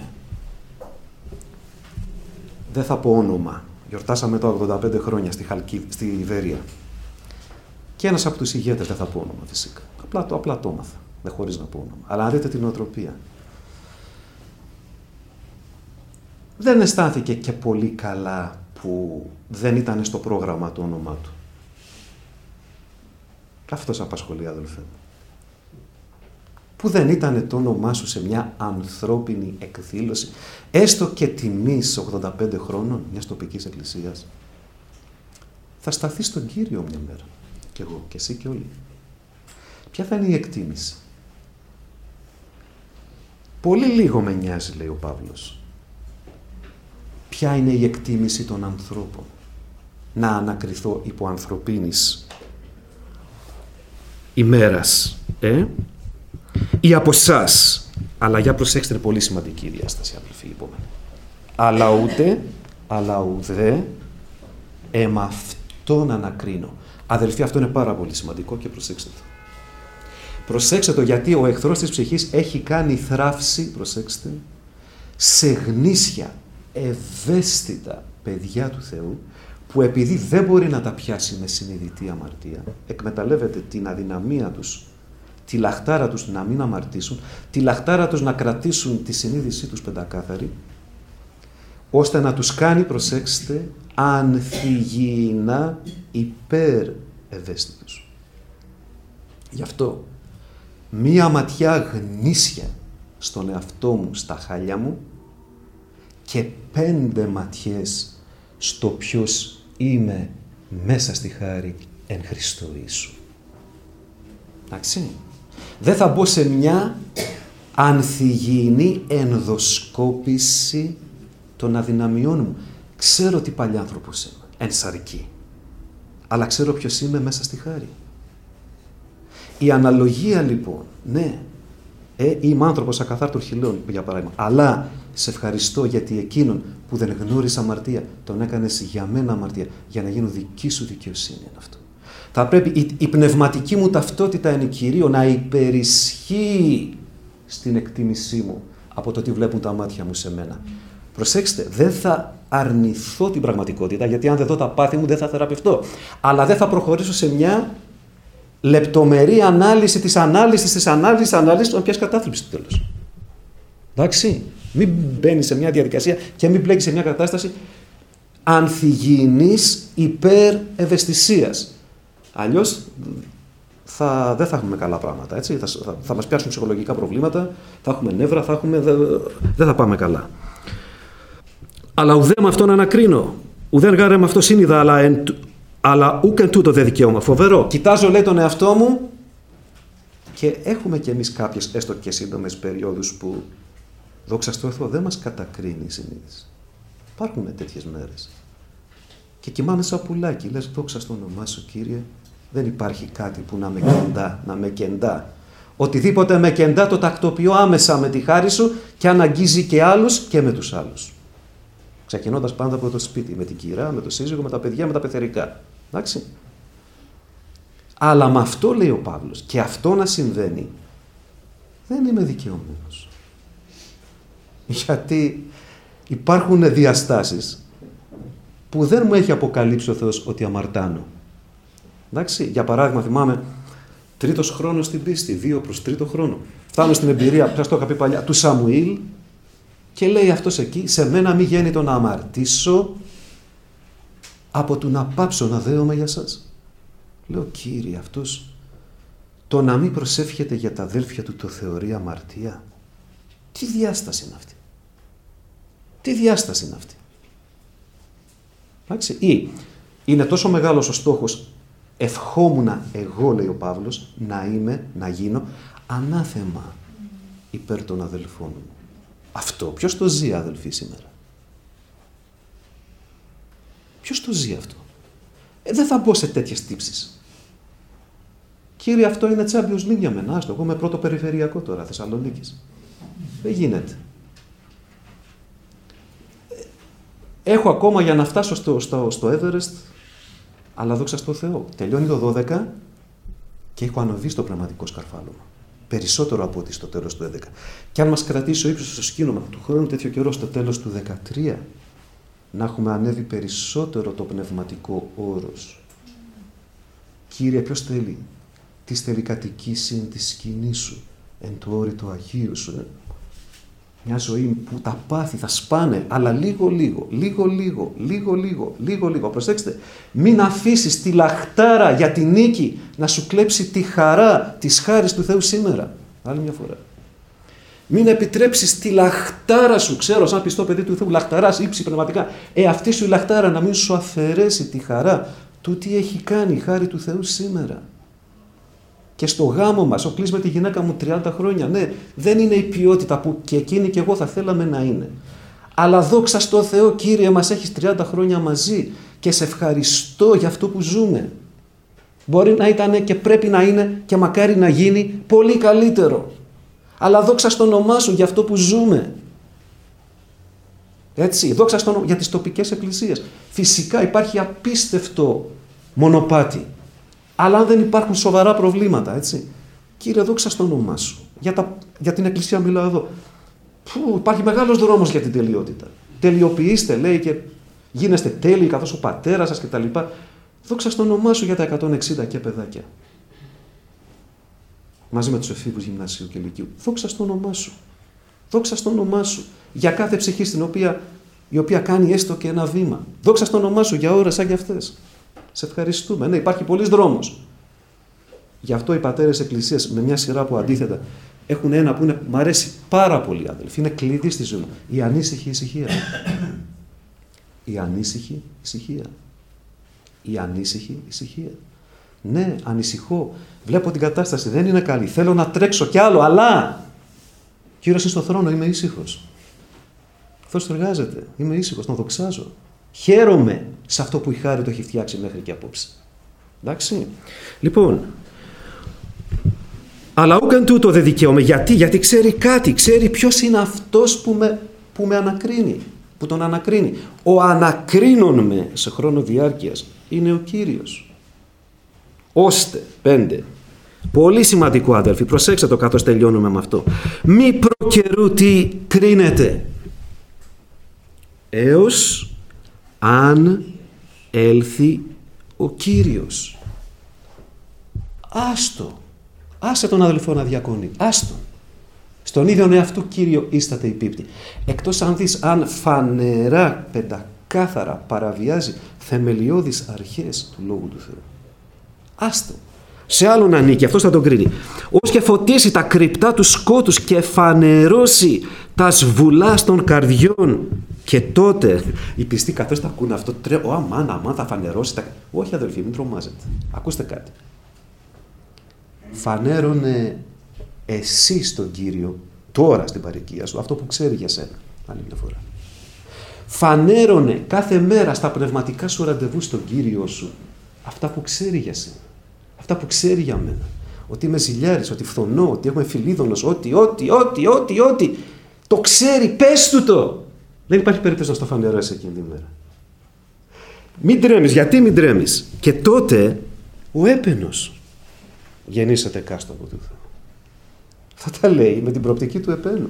A: Δεν θα πω όνομα. Γιορτάσαμε το 85 χρόνια στη Ιβέρεια. Και ένας από τους ηγέτες, δεν θα πω όνομα φυσικά. Απλά το έμαθα. Δεν χωρίς να πω όνομα. Αλλά αν δείτε την νοοτροπία. Δεν αισθάνθηκε και πολύ καλά που δεν ήταν στο πρόγραμμα το όνομά του. Αυτός απασχολεί, αδελφέ μου. Που δεν ήταν το όνομά σου σε μια ανθρώπινη εκδήλωση, έστω και τιμής 85 χρόνων μιας τοπικής εκκλησίας. Θα σταθεί στον Κύριο μια μέρα. Κι εγώ, και εσύ και όλοι. Ποια θα είναι η εκτίμηση? Πολύ λίγο με νοιάζει, λέει ο Παύλος. Ποια είναι η εκτίμηση των ανθρώπων? Να ανακριθώ υπό ανθρωπίνης ημέρας. Ή από εσάς. Αλλά για προσέξτε, είναι πολύ σημαντική η διάσταση, αδελφοί, είπαμε. Αλλά ουδέ εμ' αυτόν ανακρίνω. Αδελφοί, αυτό είναι πάρα πολύ σημαντικό και προσέξτε το. Προσέξτε το, γιατί ο εχθρός της ψυχής έχει κάνει θράψη, προσέξτε, σε γνήσια, ευαίσθητα παιδιά του Θεού, που επειδή δεν μπορεί να τα πιάσει με συνειδητή αμαρτία, εκμεταλλεύεται την αδυναμία τους, τη λαχτάρα τους να μην αμαρτήσουν, τη λαχτάρα τους να κρατήσουν τη συνείδησή τους πεντακάθαρη, ώστε να τους κάνει, προσέξτε, ανθυγιεινά υπέρ ευαίσθητους. Γι' αυτό, μία ματιά γνήσια στον εαυτό μου, στα χάλια μου, και 5 ματιές στο ποιος είμαι μέσα στη χάρη εν Χριστώ Ιησού. Εντάξει. Δεν θα μπω σε μια ανθυγιεινή ενδοσκόπηση των αδυναμιών μου. Ξέρω τι παλιάνθρωπος είμαι, εν σαρκή. Αλλά ξέρω ποιος είμαι μέσα στη χάρη. Η αναλογία λοιπόν, ναι, είμαι άνθρωπος ακαθάρτων χειλών, για παράδειγμα, αλλά σε ευχαριστώ γιατί εκείνον που δεν γνώρισε αμαρτία, τον έκανες για μένα αμαρτία, για να γίνω δική σου δικαιοσύνη είναι αυτό. Θα πρέπει η πνευματική μου ταυτότητα εν Κυρίω να υπερισχύει στην εκτίμησή μου από το τι βλέπουν τα μάτια μου σε μένα. Προσέξτε, δεν θα αρνηθώ την πραγματικότητα, γιατί αν δεν δω τα πάθη μου δεν θα θεραπευτώ. Αλλά δεν θα προχωρήσω σε μια λεπτομερή ανάλυση της ανάλυσης, να πιάσει κατάθλιψη στο τέλος. Εντάξει, μην μπαίνει σε μια διαδικασία και μην μπλέκει σε μια κατάσταση ανθυγιεινής υπερευαισθησίας. Αλλιώς δεν θα έχουμε καλά πράγματα. Έτσι. Θα μας πιάσουν ψυχολογικά προβλήματα, θα έχουμε νεύρα, δεν θα πάμε καλά. Αλλά ουδέ με αυτόν ανακρίνω. Ουδέν γάρε με αυτό σύνειδα, αλλά ούκ εν τούτο δε δικαίωμα. Φοβερό. Κοιτάζω, λέει, τον εαυτό μου και έχουμε κι εμείς κάποιες έστω και σύντομες περιόδους που, δόξα τω Θεώ, δεν μας κατακρίνει η συνείδηση. Υπάρχουν τέτοιες μέρες. Και κοιμάμαι σαν πουλάκι. Λες, δόξα στο όνομά σου, Κύριε, δεν υπάρχει κάτι που να με κεντά. Οτιδήποτε με κεντά το τακτοποιώ άμεσα με τη χάρη σου και αν αγγίζει και άλλους και με τους άλλους. Ξεκινώντας πάντα από το σπίτι, με την κυρά, με το σύζυγο, με τα παιδιά, με τα πεθερικά. Εντάξει. Αλλά με αυτό, λέει ο Παύλος, και αυτό να συμβαίνει, δεν είμαι δικαιωμένος. Γιατί υπάρχουν διαστάσεις που δεν μου έχει αποκαλύψει ο Θεός ότι αμαρτάνω. Εντάξει. Για παράδειγμα, θυμάμαι, 3ος χρόνος στην πίστη, 2 προς 3ο χρόνο. Φτάνω στην εμπειρία, σας το είχα πει παλιά, του Σαμουήλ, και λέει αυτός εκεί, σε μένα μη γέννητο να αμαρτήσω από του να πάψω να δέομαι για σας. Λέω, Κύριε, αυτός το να μην προσεύχεται για τα αδέλφια του το θεωρεί αμαρτία. Τι διάσταση είναι αυτή. Τι διάσταση είναι αυτή. Εντάξει. Ή είναι τόσο μεγάλος ο στόχος, ευχόμουνα εγώ, λέει ο Παύλος, να γίνω ανάθεμα υπέρ των αδελφών μου. Αυτό, ποιος το ζει, αδελφοί, σήμερα? Ποιος το ζει αυτό? Δεν θα μπω σε τέτοιες τύψεις. Κύριε, αυτό είναι Champions League για μένα. Άστο, εγώ είμαι πρώτο περιφερειακό τώρα, Θεσσαλονίκης. Δεν γίνεται. Έχω ακόμα για να φτάσω στο Everest, αλλά δόξα στο Θεό. Τελειώνει το 12 και έχω ανοβεί στο πνευματικό σκαρφάλωμα. Περισσότερο από ό,τι στο τέλος του 11. Και αν μας κρατήσει ο ύψος στο σκήνομα του χρόνου τέτοιο καιρό στο τέλος του 13, να έχουμε ανέβει περισσότερο το πνευματικό όρος. Κύριε, ποιος θέλει? Τι θέλει κατοικήσει τη σκηνή σου, εν του όρη του Αγίου σου. Μια ζωή που τα πάθη θα σπάνε, αλλά λίγο. Προσέξτε, μην αφήσεις τη λαχτάρα για τη νίκη να σου κλέψει τη χαρά της χάρης του Θεού σήμερα. Άλλη μια φορά. Μην επιτρέψεις τη λαχτάρα σου, ξέρω, σαν πιστό παιδί του Θεού, λαχταράς, ύψη πνευματικά. Αυτή σου η λαχτάρα να μην σου αφαιρέσει τη χαρά του τι έχει κάνει η χάρη του Θεού σήμερα. Και στο γάμο μας, ο κλείς με τη γυναίκα μου 30 χρόνια, ναι, δεν είναι η ποιότητα που και εκείνη και εγώ θα θέλαμε να είναι. Αλλά δόξα στο Θεό, Κύριε, μας έχεις 30 χρόνια μαζί και σε ευχαριστώ για αυτό που ζούμε. Μπορεί να ήταν και πρέπει να είναι και μακάρι να γίνει πολύ καλύτερο. Αλλά δόξα στο όνομά σου για αυτό που ζούμε. Έτσι, δόξα στο όνομά για τις τοπικές εκκλησίες. Φυσικά υπάρχει απίστευτο μονοπάτι. Αλλά αν δεν υπάρχουν σοβαρά προβλήματα, έτσι. Κύριε, δόξα στο όνομά σου. Για την εκκλησία μιλάω εδώ. Υπάρχει μεγάλος δρόμος για την τελειότητα. Τελειοποιήστε, λέει, και γίνεστε τέλειοι καθώς ο πατέρας σας κτλ. Δόξα στο όνομά σου για τα 160 και παιδάκια. Μαζί με τους εφήβους γυμνασίου και λυκείου. Δόξα στο όνομά σου. Δόξα στο όνομά σου. Για κάθε ψυχή η οποία κάνει έστω και ένα βήμα. Δόξα στο όνομά σου για ώρες σαν και αυτές. Σε ευχαριστούμε. Ναι, υπάρχει πολλής δρόμος. Γι' αυτό οι πατέρες εκκλησίας με μια σειρά από αντίθετα έχουν ένα που μ' αρέσει πάρα πολύ, αδελφοί. Είναι κλειδί στη ζωή μου. Η ανήσυχη ησυχία. Η ανήσυχη ησυχία. Η ανήσυχη ησυχία. Ναι, ανησυχώ. Βλέπω την κατάσταση, δεν είναι καλή. Θέλω να τρέξω κι άλλο, αλλά Κύριος είναι στο θρόνο, είμαι ήσυχος. Αυτός εργάζεται, είμαι ήσυχος, τον δοξάζω. Χαίρομαι σε αυτό που η χάρη το έχει φτιάξει μέχρι και απόψε. Εντάξει. Λοιπόν, αλλά ούκαν τούτο δεν δικαίωμε. Γιατί ξέρει κάτι, ξέρει ποιος είναι αυτός που με ανακρίνει, που τον ανακρίνει. Ο ανακρίνων με σε χρόνο διάρκειας είναι ο Κύριος. ώστε, 5, πολύ σημαντικό αδελφοί, προσέξτε το καθώς τελειώνουμε με αυτό, μη προκαιρού τι κρίνεται, έως αν έλθει ο Κύριος. Άσε τον αδελφό να διακονεί, άστον. Στον ίδιο εαυτού Κύριο ίσταται η πίπτη. Εκτός αν δεις αν φανερά, πεντακάθαρα παραβιάζει θεμελιώδεις αρχές του Λόγου του Θεού. Άστο. Σε άλλον ανήκει, αυτός θα τον κρίνει. Ως και φωτίσει τα κρυπτά του σκότους και φανερώσει τα σβουλάς των καρδιών. Και τότε οι πιστοί καθώς τα ακούνε αυτό, αμάν θα φανερώσει τα... Όχι αδελφοί, μην τρομάζετε. Ακούστε κάτι. Φανέρωνε εσύ στον Κύριο τώρα στην παροικία σου αυτό που ξέρει για σένα. Άλλη μια φορά. Φανέρωνε κάθε μέρα στα πνευματικά σου ραντεβού στον Κύριο σου αυτά που ξέρει για σένα. Αυτά που ξέρει για μένα. Ότι είμαι ζηλιάρης, ότι φθονώ, ότι είμαι φιλίδωνος, ότι. Το ξέρει, πες του το. Δεν υπάρχει περίπτωση να στο φανερώσει εκείνη τη μέρα. Μην τρέμεις. Γιατί μην τρέμεις? Και τότε ο έπαινος γεννήσεται κάστο από του Θεού. Θα τα λέει με την προοπτική του επένου.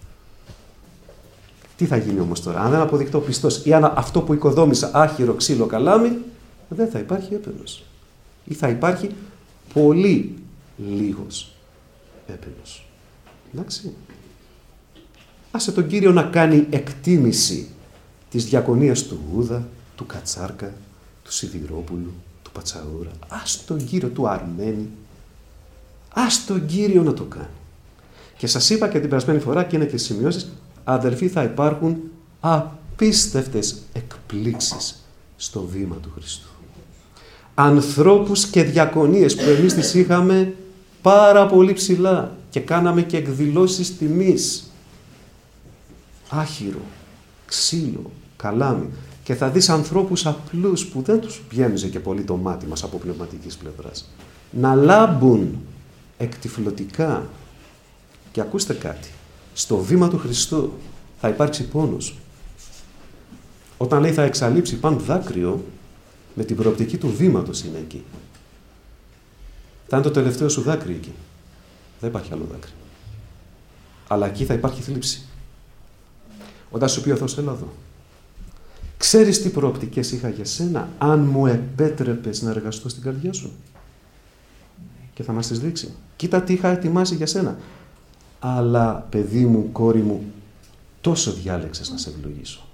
A: Τι θα γίνει όμως τώρα? Αν δεν αποδεικτώ πιστός ή αν αυτό που οικοδόμησα άχυρο ξύλο καλάμι, δεν θα υπάρχει έπαινος. Ή θα υπάρχει πολύ λίγος έπαινος. Εντάξει. Άσε τον Κύριο να κάνει εκτίμηση της διακονίας του Ούδα, του Κατσάρκα, του Σιδηρόπουλου, του Πατσαούρα. Άσε τον Κύριο του Αρμένη. Άσε τον Κύριο να το κάνει. Και σας είπα και την περασμένη φορά και είναι και στις σημειώσεις, αδελφοί, θα υπάρχουν απίστευτες εκπλήξεις στο βήμα του Χριστού. Ανθρώπους και διακονίες που εμείς τις είχαμε πάρα πολύ ψηλά και κάναμε και εκδηλώσεις τιμής. Άχυρο, ξύλο, καλάμι. Και θα δεις ανθρώπους απλούς που δεν τους βγαίνουζε και πολύ το μάτι μας από πνευματικής πλευράς. Να λάμπουν εκτυφλωτικά. Και ακούστε κάτι. Στο βήμα του Χριστού θα υπάρξει πόνος. Όταν λέει θα εξαλείψει παν δάκρυο, με την προοπτική του βήματος είναι εκεί. Θα είναι το τελευταίο σου δάκρυ εκεί. Δεν υπάρχει άλλο δάκρυ. Αλλά εκεί θα υπάρχει θλίψη. Όταν σου πει ο Θεός, έλα εδώ. Ξέρεις τι προοπτικές είχα για σένα, αν μου επέτρεπες να εργαστώ στην καρδιά σου? Και θα μας τις δείξει. Κοίτα τι είχα ετοιμάσει για σένα. Αλλά, παιδί μου, κόρη μου, τόσο διάλεξες να σε ευλογήσω.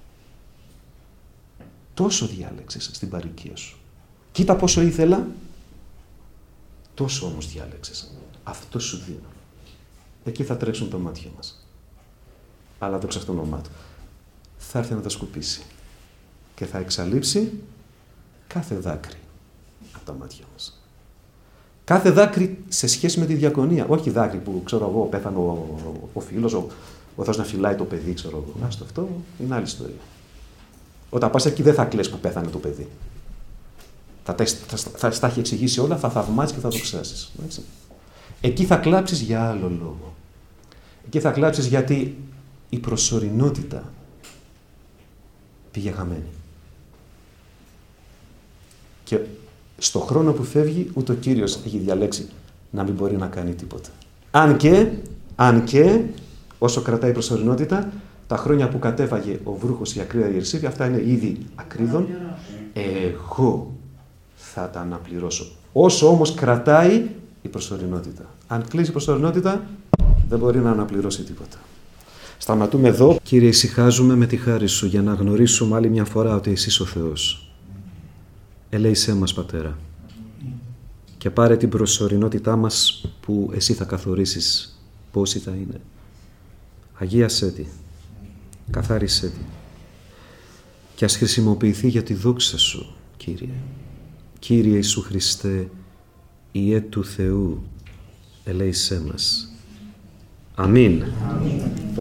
A: Τόσο διάλεξες στην παροικία σου. Κοίτα πόσο ήθελα, τόσο όμως διάλεξες. Αυτό σου δίνω. Εκεί θα τρέξουν τα μάτια μας. Αλλά δόξα στο όνομά του. Θα έρθει να τα σκουπίσει. Και θα εξαλείψει κάθε δάκρυ από τα μάτια μας. Κάθε δάκρυ σε σχέση με τη διακονία. Όχι δάκρυ που, ξέρω εγώ, πέθανε ο φίλος, ο Θεός να φυλάει το παιδί, ξέρω εγώ. Άστο, αυτό είναι άλλη ιστορία. Όταν πας εκεί δεν θα κλαις που πέθανε το παιδί. Θα στα έχει εξηγήσει όλα, θα θαυμάσεις και θα δοξάσεις. Εκεί θα κλάψεις για άλλο λόγο. Εκεί θα κλάψεις γιατί η προσωρινότητα πήγε χαμένη. Και στο χρόνο που φεύγει, ούτε ο Κύριος έχει διαλέξει να μην μπορεί να κάνει τίποτα. Αν και, όσο κρατάει η προσωρινότητα, τα χρόνια που κατέφαγε ο βρούχος η ακρίδα Ιερσήφη, αυτά είναι ήδη ακρίδων, εγώ θα τα αναπληρώσω. Όσο όμως κρατάει η προσωρινότητα. Αν κλείσει η προσωρινότητα, δεν μπορεί να αναπληρώσει τίποτα. Σταματούμε εδώ. Κύριε, ησυχάζουμε με τη χάρη Σου για να γνωρίσουμε άλλη μια φορά ότι Εσύ είσαι ο Θεός. Ελέησέ μας, Πατέρα, και πάρε την προσωρινότητά μας που Εσύ θα καθορίσεις πόση θα είναι. Αγίασέ τη, καθάρισέ τη και ας χρησιμοποιηθεί για τη δόξα Σου, Κύριε. Κύριε Ιησού Χριστέ, Υιέ του Θεού, ελέησέ μας. Αμήν.